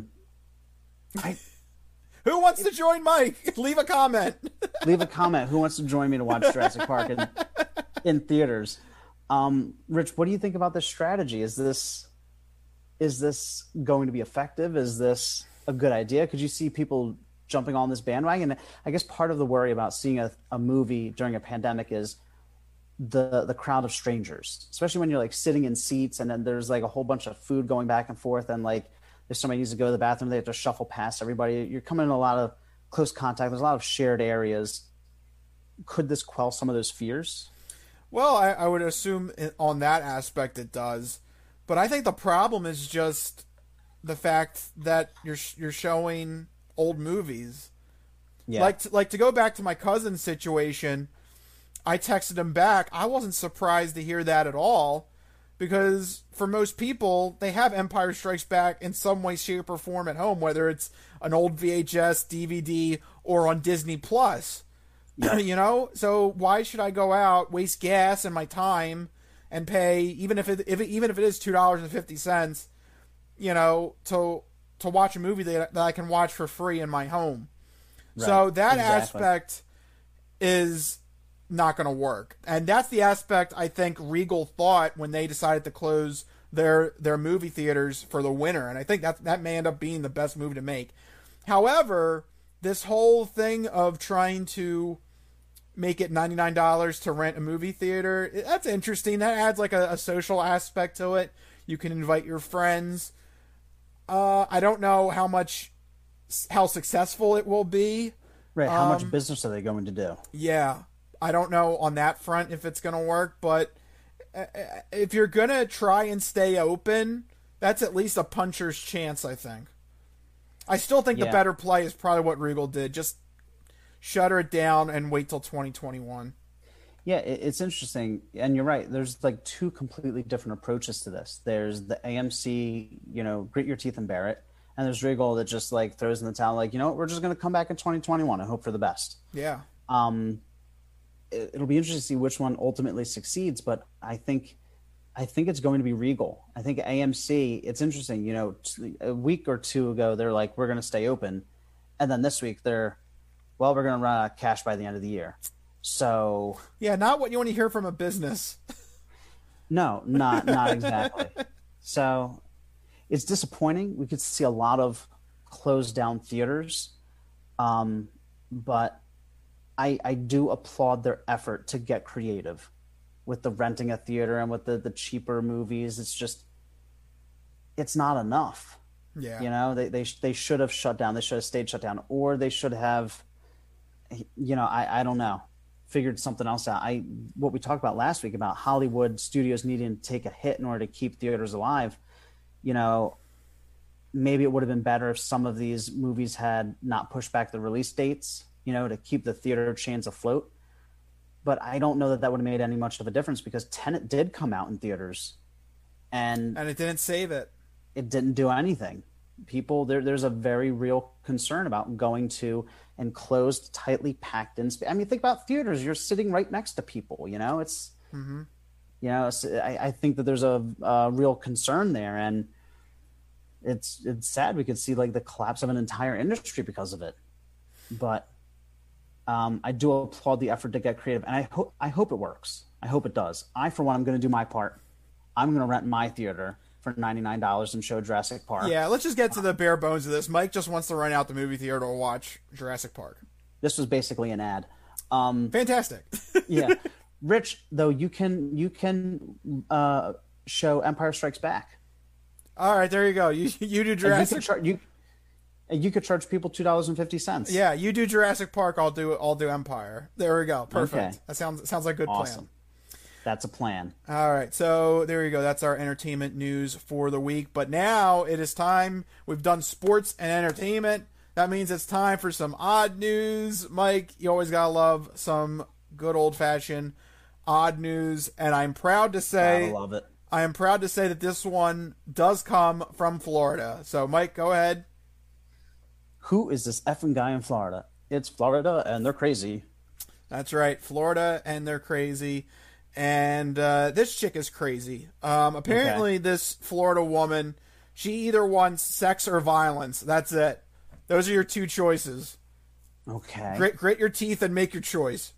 wants to join Mike? Leave a comment. Leave a comment. Who wants to join me to watch Jurassic Park in theaters? Rich, what do you think about this strategy? Is this going to be effective? Is this a good idea? Could you see people jumping on this bandwagon? I guess part of the worry about seeing a movie during a pandemic is the crowd of strangers, especially when you're like sitting in seats and then there's like a whole bunch of food going back and forth, and like if somebody needs to go to the bathroom, they have to shuffle past everybody. You're coming in a lot of close contact. There's a lot of shared areas. Could this quell some of those fears? Well, I would assume on that aspect it does, but I think the problem is just the fact that you're showing old movies. Yeah. Like to go back to my cousin's situation, I texted him back. I wasn't surprised to hear that at all, because for most people, they have Empire Strikes Back in some way, shape, or form at home, whether it's an old VHS, DVD, or on Disney Plus. Yeah. You know, so why should I go out, waste gas and my time, and pay even if it is $2.50, you know, to watch a movie that I can watch for free in my home? Right. So that aspect is not going to work, and that's the aspect I think Regal thought when they decided to close their movie theaters for the winter, and I think that may end up being the best move to make. However, this whole thing of trying to make it $99 to rent a movie theater, that's interesting. That adds like a social aspect to it. You can invite your friends. I don't know how successful it will be. Right, how much business are they going to do? Yeah, I don't know on that front if it's going to work, but if you're going to try and stay open, that's at least a puncher's chance, I think. I still think the better play is probably what Regal did. Just shutter it down and wait till 2021. Yeah, it's interesting. And you're right. There's like two completely different approaches to this. There's the AMC, you know, grit your teeth and bear it. And there's Regal that just like throws in the towel, like, you know what, we're just going to come back in 2021 and hope for the best. Yeah. It'll be interesting to see which one ultimately succeeds, but I think it's going to be Regal. I think AMC, it's interesting, you know, a week or two ago, they're like, we're going to stay open. And then this week we're going to run out of cash by the end of the year. So yeah, not what you want to hear from a business. No, not exactly. So it's disappointing. We could see a lot of closed down theaters. But I do applaud their effort to get creative with the renting a theater and with the cheaper movies. It's not enough. Yeah. You know, they should have shut down. They should have stayed shut down, or they should have, you know, I don't know, figured something else out. What we talked about last week about Hollywood studios needing to take a hit in order to keep theaters alive. You know, maybe it would have been better if some of these movies had not pushed back the release dates, you know, to keep the theater chains afloat. But I don't know that would have made any much of a difference, because Tenet did come out in theaters, and it didn't save it. It didn't do anything. People, there's a very real concern about going to enclosed, tightly packed in space. I mean, think about theaters. You're sitting right next to people, you know, it's, you know, I think that there's a real concern there, and it's sad. We could see like the collapse of an entire industry because of it. But I do applaud the effort to get creative, and I hope it works. I hope it does. For one, I'm going to do my part. I'm going to rent my theater for $99 and show Jurassic Park. Yeah, let's just get to the bare bones of this. Mike just wants to rent out the movie theater to watch Jurassic Park. This was basically an ad. Fantastic. Yeah. Rich, though, you can show Empire Strikes Back. All right, there you go. You do Jurassic. You could charge people $2.50. Yeah, you do Jurassic Park. I'll do Empire. There we go. Perfect. Okay. That sounds like a good plan. That's a plan. All right, so there you go. That's our entertainment news for the week. But now it is time. We've done sports and entertainment. That means it's time for some odd news. Mike, you always gotta love some good old-fashioned odd news, and I'm proud to say, I love it. I am proud to say that this one does come from Florida. So, Mike, go ahead. Who is this effing guy in Florida? It's Florida, and they're crazy. That's right, Florida, and they're crazy. And this chick is crazy. Apparently, this Florida woman, she either wants sex or violence. That's it. Those are your two choices. Okay. Grit your teeth and make your choice.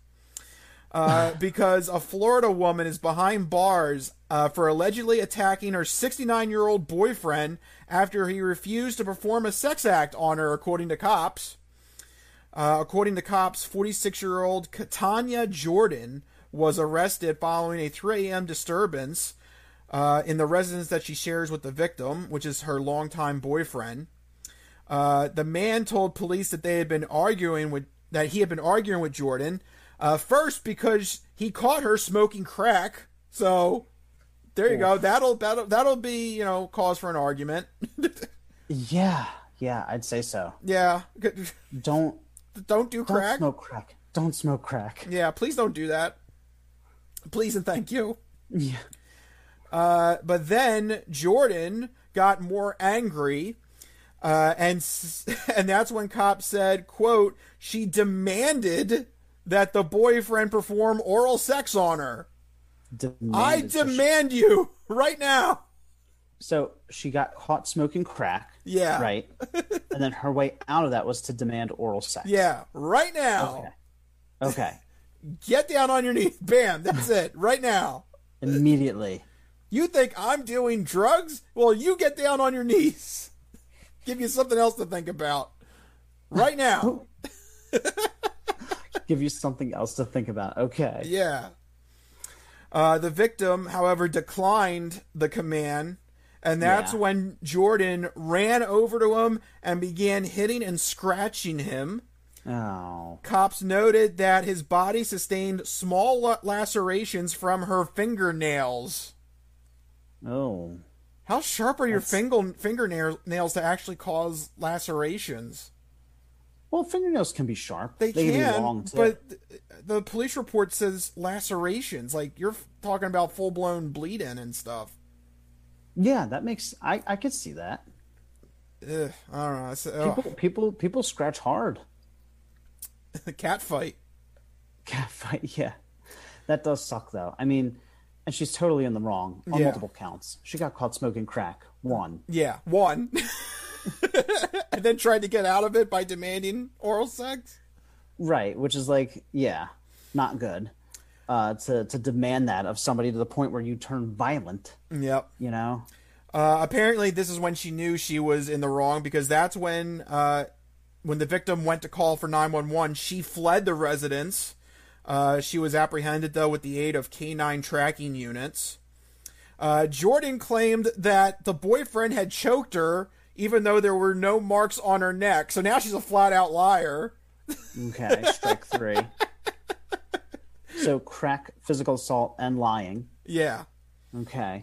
Because a Florida woman is behind bars for allegedly attacking her 69-year-old boyfriend after he refused to perform a sex act on her, according to cops. According to cops, 46-year-old Katanya Jordan was arrested following a 3 a.m. disturbance in the residence that she shares with the victim, which is her longtime boyfriend. The man told police that he had been arguing with Jordan. First, because he caught her smoking crack. So there you go. That'll be cause for an argument. Yeah, I'd say so. Yeah. Don't do crack. Don't smoke crack. Yeah, please don't do that. Please and thank you. Yeah. But then Jordan got more angry, and that's when cops said, quote, she demanded that the boyfriend perform oral sex on her. I demand you right now. So she got caught smoking crack. Yeah. Right. And then her way out of that was to demand oral sex. Yeah. Right now. Okay. Get down on your knees. Bam. That's it. Right now. Immediately. You think I'm doing drugs? Well, you get down on your knees. Give you something else to think about. Right now. Give you something else to think about. Okay. Yeah. The victim, however, declined the command, and that's when Jordan ran over to him and began hitting and scratching him. Oh. Cops noted that his body sustained small lacerations from her fingernails. Oh. How sharp are your fingernails to actually cause lacerations? Well, fingernails can be sharp. They can can, be long too. but the police report says lacerations. Like, you're talking about full-blown bleeding and stuff. Yeah, that makes... I could see that. Ugh, I don't know. People scratch hard. Cat fight. Cat fight, yeah. That does suck, though. I mean, and she's totally in the wrong on multiple counts. She got caught smoking crack. 1. Yeah, 1. And then tried to get out of it by demanding oral sex? Right, which is like, not good. To demand that of somebody to the point where you turn violent. Yep. Apparently, this is when she knew she was in the wrong, because that's when the victim went to call for 911, she fled the residence. She was apprehended, though, with the aid of canine tracking units. Jordan claimed that the boyfriend had choked her, even though there were no marks on her neck. So now she's a flat-out liar. Okay, strike 3. So crack, physical assault, and lying. Yeah. Okay.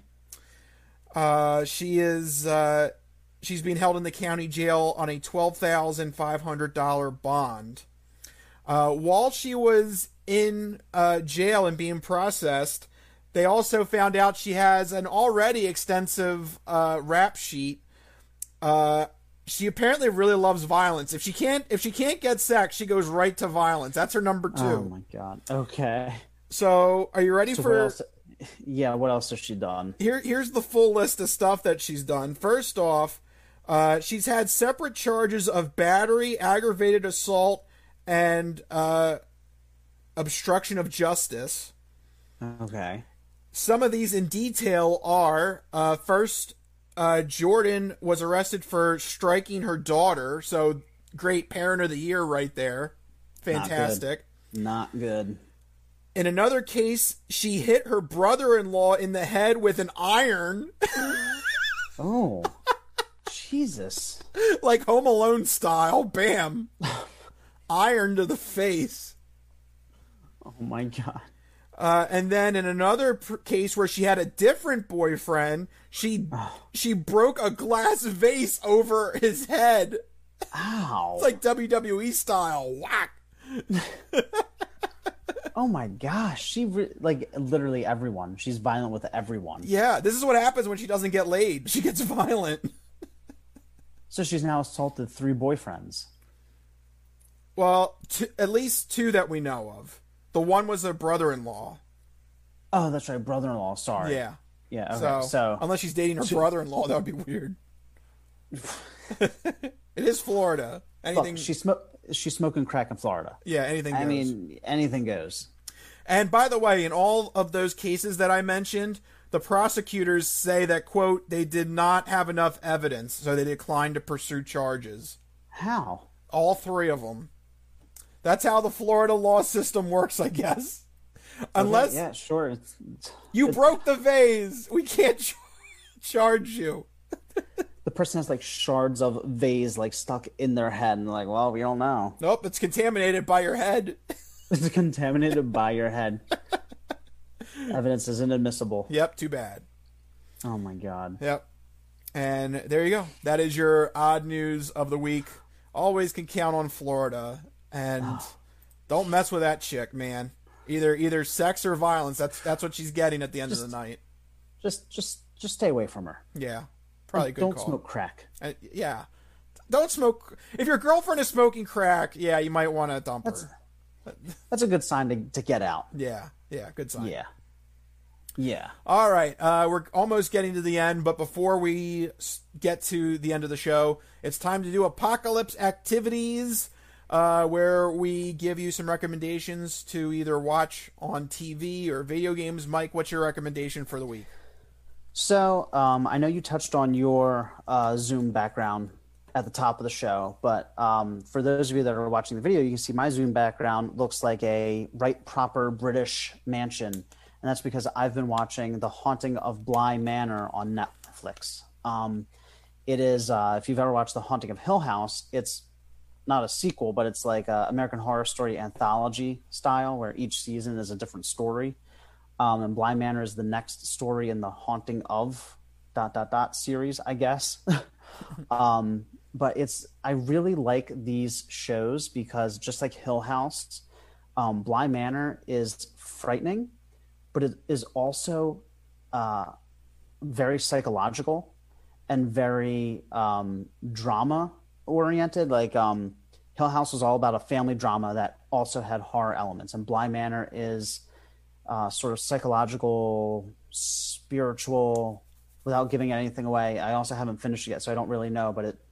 She's being held in the county jail on a $12,500 bond. While she was in jail and being processed, they also found out she has an already extensive rap sheet. She apparently really loves violence. If she can't get sex, she goes right to violence. That's her number 2. Oh my god. Okay. So, are you ready for? What else has she done? Here's the full list of stuff that she's done. First off, she's had separate charges of battery, aggravated assault, and obstruction of justice. Okay. Some of these in detail are, first, Jordan was arrested for striking her daughter, so great parent of the year right there. Fantastic. Not good. In another case, she hit her brother-in-law in the head with an iron. Oh, Jesus. Like Home Alone style. Bam. Iron to the face. Oh, my God. And then in another case where she had a different boyfriend, she broke a glass vase over his head. Ow. It's like WWE style. Whack. Oh my gosh. Literally everyone. She's violent with everyone. Yeah, this is what happens when she doesn't get laid. She gets violent. So she's now assaulted 3 boyfriends. Well, at least 2 that we know of. The one was her brother-in-law. Oh, that's right. Brother-in-law. Sorry. Yeah. Yeah. Okay. So unless she's dating her brother-in-law, that would be weird. It is Florida. Anything? Look, she's smoking crack in Florida. Yeah, anything goes. I mean, anything goes. And by the way, in all of those cases that I mentioned, the prosecutors say that, quote, they did not have enough evidence, so they declined to pursue charges. How? All 3 of them. That's how the Florida law system works, I guess. Unless okay, yeah, sure. you broke the vase, we can't charge you. The person has like shards of vase like stuck in their head, and like, well, we don't know. Nope, it's contaminated by your head. It's contaminated by your head. Evidence is inadmissible. Yep, too bad. Oh my god. Yep. And there you go. That is your odd news of the week. Always can count on Florida, and don't mess with that chick, man. Either sex or violence. That's what she's getting at the end of the night. Just stay away from her. Yeah, probably a good Don't call. smoke crack. Yeah, don't smoke. If your girlfriend is smoking crack, yeah, you might want to dump her. That's a good sign to get out. Yeah, good sign. Yeah. All right, we're almost getting to the end, but before we get to the end of the show, it's time to do Apocalypse Activities, where we give you some recommendations to either watch on TV or video games. Mike, what's your recommendation for the week? So, I know you touched on your Zoom background at the top of the show, but for those of you that are watching the video, you can see my Zoom background looks like a right proper British mansion. And that's because I've been watching The Haunting of Bly Manor on Netflix. It is, if you've ever watched The Haunting of Hill House, it's not a sequel, but it's like a American Horror Story anthology style where each season is a different story. And Bly Manor is the next story in the Haunting of ... series, I guess. But I really like these shows because just like Hill House, Bly Manor is frightening, but it is also very psychological and very drama oriented. Like Hill House was all about a family drama that also had horror elements, and Bly Manor is sort of psychological, spiritual, without giving anything away. I also haven't finished it yet, so I don't really know, but it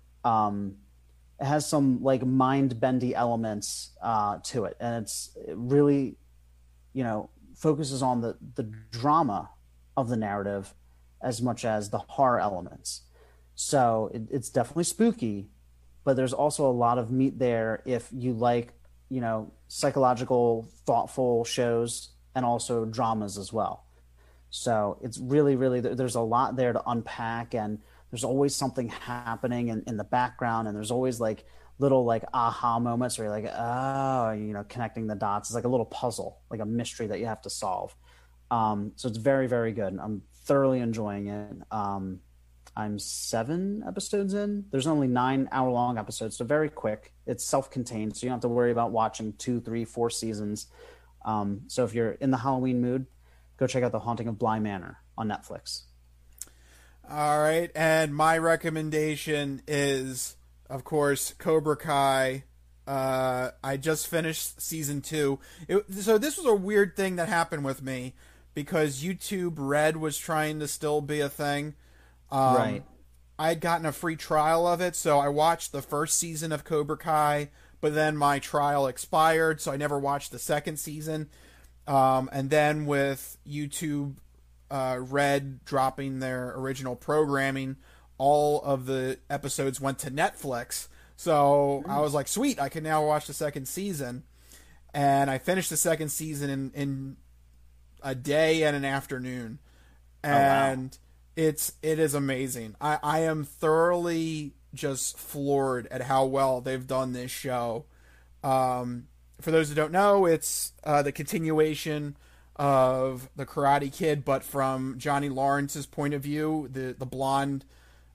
has some like mind-bendy elements to it, and it really, focuses on the drama of the narrative as much as the horror elements. So it's definitely spooky, but there's also a lot of meat there if you like, psychological, thoughtful shows and also dramas as well. So it's really, really, there's a lot there to unpack, and there's always something happening in the background, and there's always like little like aha moments where you're like, oh, connecting the dots. It's like a little puzzle, like a mystery that you have to solve. So it's very, very good. I'm thoroughly enjoying it. I'm 7 episodes in. There's only 9-hour-long episodes, so very quick. It's self-contained, so you don't have to worry about watching 2, 3, 4 seasons. So if you're in the Halloween mood, go check out The Haunting of Bly Manor on Netflix. All right, and my recommendation is, of course, Cobra Kai. I just finished season 2. So this was a weird thing that happened with me because YouTube Red was trying to still be a thing. Right. I had gotten a free trial of it, so I watched the first season of Cobra Kai, but then my trial expired, so I never watched the second season. And then with YouTube Red dropping their original programming, all of the episodes went to Netflix. So I was like, sweet, I can now watch the second season. And I finished the second season in a day and an afternoon. And it is amazing. I am thoroughly just floored at how well they've done this show. For those who don't know, it's the continuation of the Karate Kid, but from Johnny Lawrence's point of view, the blonde,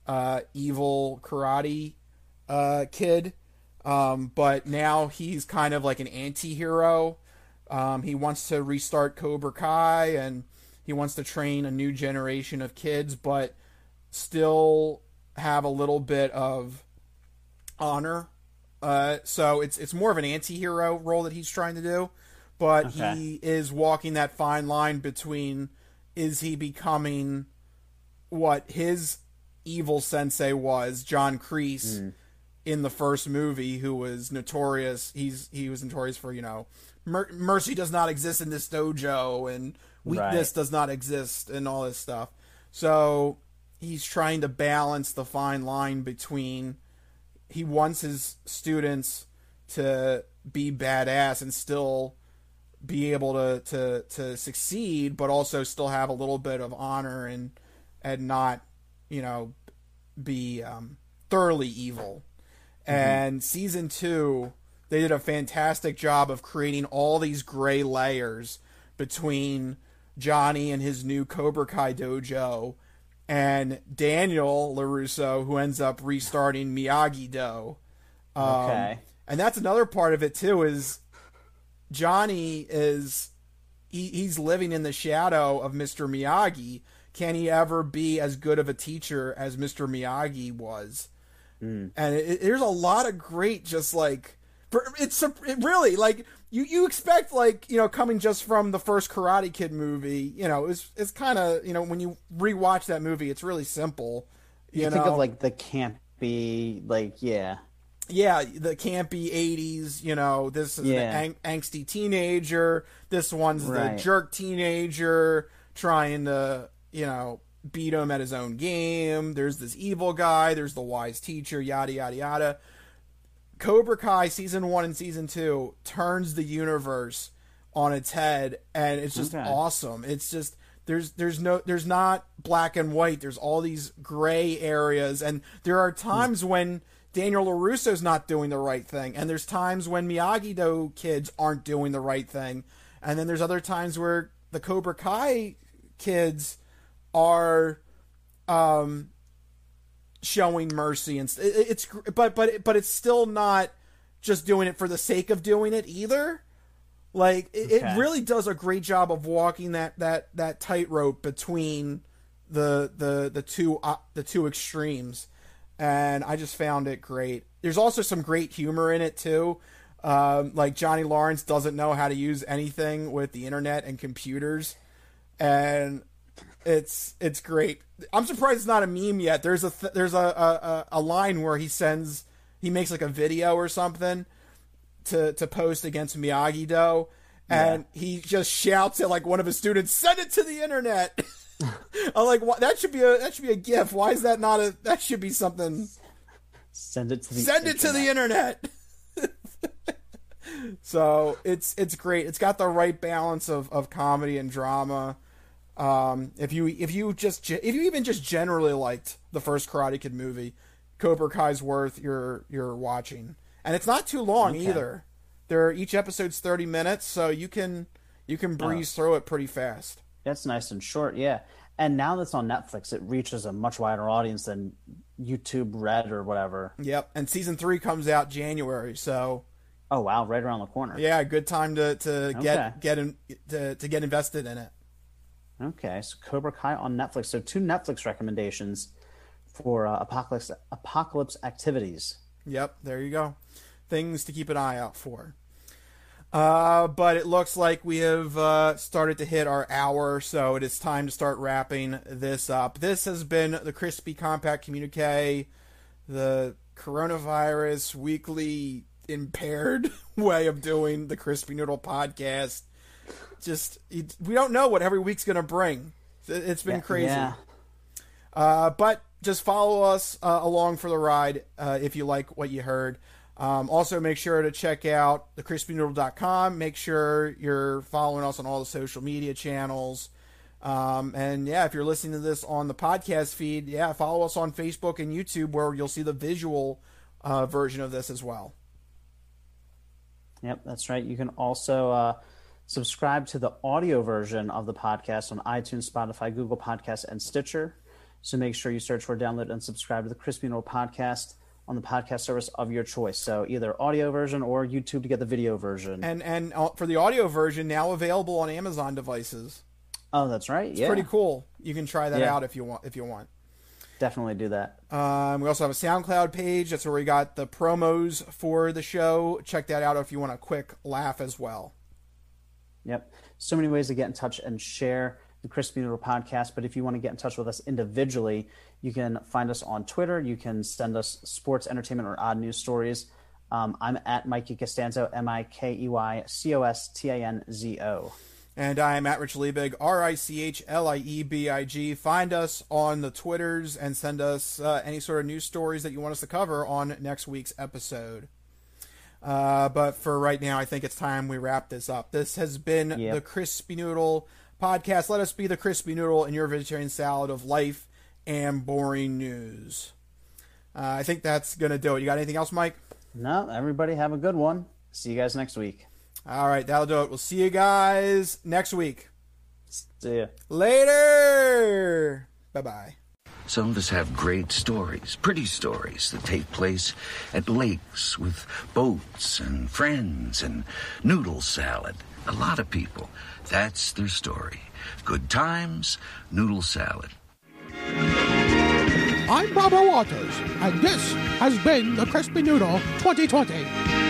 evil karate kid. But now he's kind of like an anti-hero. He wants to restart Cobra Kai, and he wants to train a new generation of kids, but still have a little bit of honor. So it's more of an anti-hero role that he's trying to do, but he is walking that fine line between, is he becoming what his evil sensei was, John Kreese, in the first movie, who was notorious. He was notorious for, mercy does not exist in this dojo, and weakness does not exist, and all this stuff. So he's trying to balance the fine line between, he wants his students to be badass and still be able to succeed, but also still have a little bit of honor and not, be thoroughly evil. And season 2, they did a fantastic job of creating all these gray layers between Johnny and his new Cobra Kai dojo and Daniel LaRusso, who ends up restarting Miyagi-Do. Okay. And that's another part of it too, is Johnny is he's living in the shadow of Mr. Miyagi. Can he ever be as good of a teacher as Mr. Miyagi was? And there's a lot of great, just like, it really, like, you expect, like, coming just from the first Karate Kid movie, it's kind of, when you rewatch that movie, it's really simple. You think of, like, the campy, like, yeah, the campy 80s, this is the angsty teenager, this one's the jerk teenager trying to, beat him at his own game, there's this evil guy, there's the wise teacher, yada, yada, yada. Cobra Kai season 1 and season 2 turns the universe on its head, and it's just awesome. It's just, there's not black and white, there's all these gray areas, and there are times when Daniel LaRusso's not doing the right thing, and there's times when Miyagi-Do kids aren't doing the right thing, and then there's other times where the Cobra Kai kids are showing mercy, and but it's still not just doing it for the sake of doing it either. Like it really does a great job of walking that tightrope between the two extremes, and I just found it great. There's also some great humor in it too. Like Johnny Lawrence doesn't know how to use anything with the internet and computers, and it's great. I'm surprised it's not a meme yet. There's a line where he makes like a video or something to post against Miyagi-Do, and he just shouts at like one of his students, "Send it to the internet." I'm like, what? That should be a GIF. Why is that not that should be something? Send it to the internet. So it's great. It's got the right balance of comedy and drama. If you even just generally liked the first Karate Kid movie, Cobra Kai's worth your watching, and it's not too long either. Each episode's 30 minutes, so you can breeze through it pretty fast. That's nice and short, yeah. And now that's on Netflix, it reaches a much wider audience than YouTube Red or whatever. Yep, and season 3 comes out January, so. Oh wow, right around the corner. Yeah, good time to get invested in it. Okay, so Cobra Kai on Netflix. So 2 Netflix recommendations for apocalypse activities. Yep, there you go. Things to keep an eye out for. But it looks like we have started to hit our hour, so it is time to start wrapping this up. This has been the Crispy Compact Communique, the coronavirus weekly impaired way of doing the Crispy Noodle podcast. We don't know what every week's going to bring. It's been crazy. Yeah. But just follow us along for the ride if you like what you heard. Also, make sure to check out thecrispynoodle.com. Make sure you're following us on all the social media channels. And if you're listening to this on the podcast feed, follow us on Facebook and YouTube, where you'll see the visual version of this as well. Yep, that's right. You can also subscribe to the audio version of the podcast on iTunes, Spotify, Google Podcasts, and Stitcher. So make sure you search for, download, and subscribe to the Crispy Noodle podcast on the podcast service of your choice. So either audio version or YouTube to get the video version. And for the audio version, now available on Amazon devices. Oh, that's right. It's pretty cool. You can try that out if you want. Definitely do that. We also have a SoundCloud page. That's where we got the promos for the show. Check that out if you want a quick laugh as well. Yep. So many ways to get in touch and share the Crispy Noodle podcast. But if you want to get in touch with us individually, you can find us on Twitter. You can send us sports, entertainment, or odd news stories. I'm at Mikey Costanzo, MikeyCostanzo. And I am at Rich Liebig, RichLiebig. Find us on the Twitters and send us any sort of news stories that you want us to cover on next week's episode. But for right now, I think it's time we wrap this up. This has been the Crispy Noodle podcast. Let us be the Crispy Noodle in your vegetarian salad of life and boring news. I think that's going to do it. You got anything else, Mike? No, everybody have a good one. See you guys next week. All right, that'll do it. We'll see you guys next week. See ya. Later. Bye-bye. Some of us have great stories, pretty stories that take place at lakes with boats and friends and noodle salad. A lot of people, that's their story. Good times, noodle salad. I'm Barbara Walters, and this has been the Crispy Noodle 2020.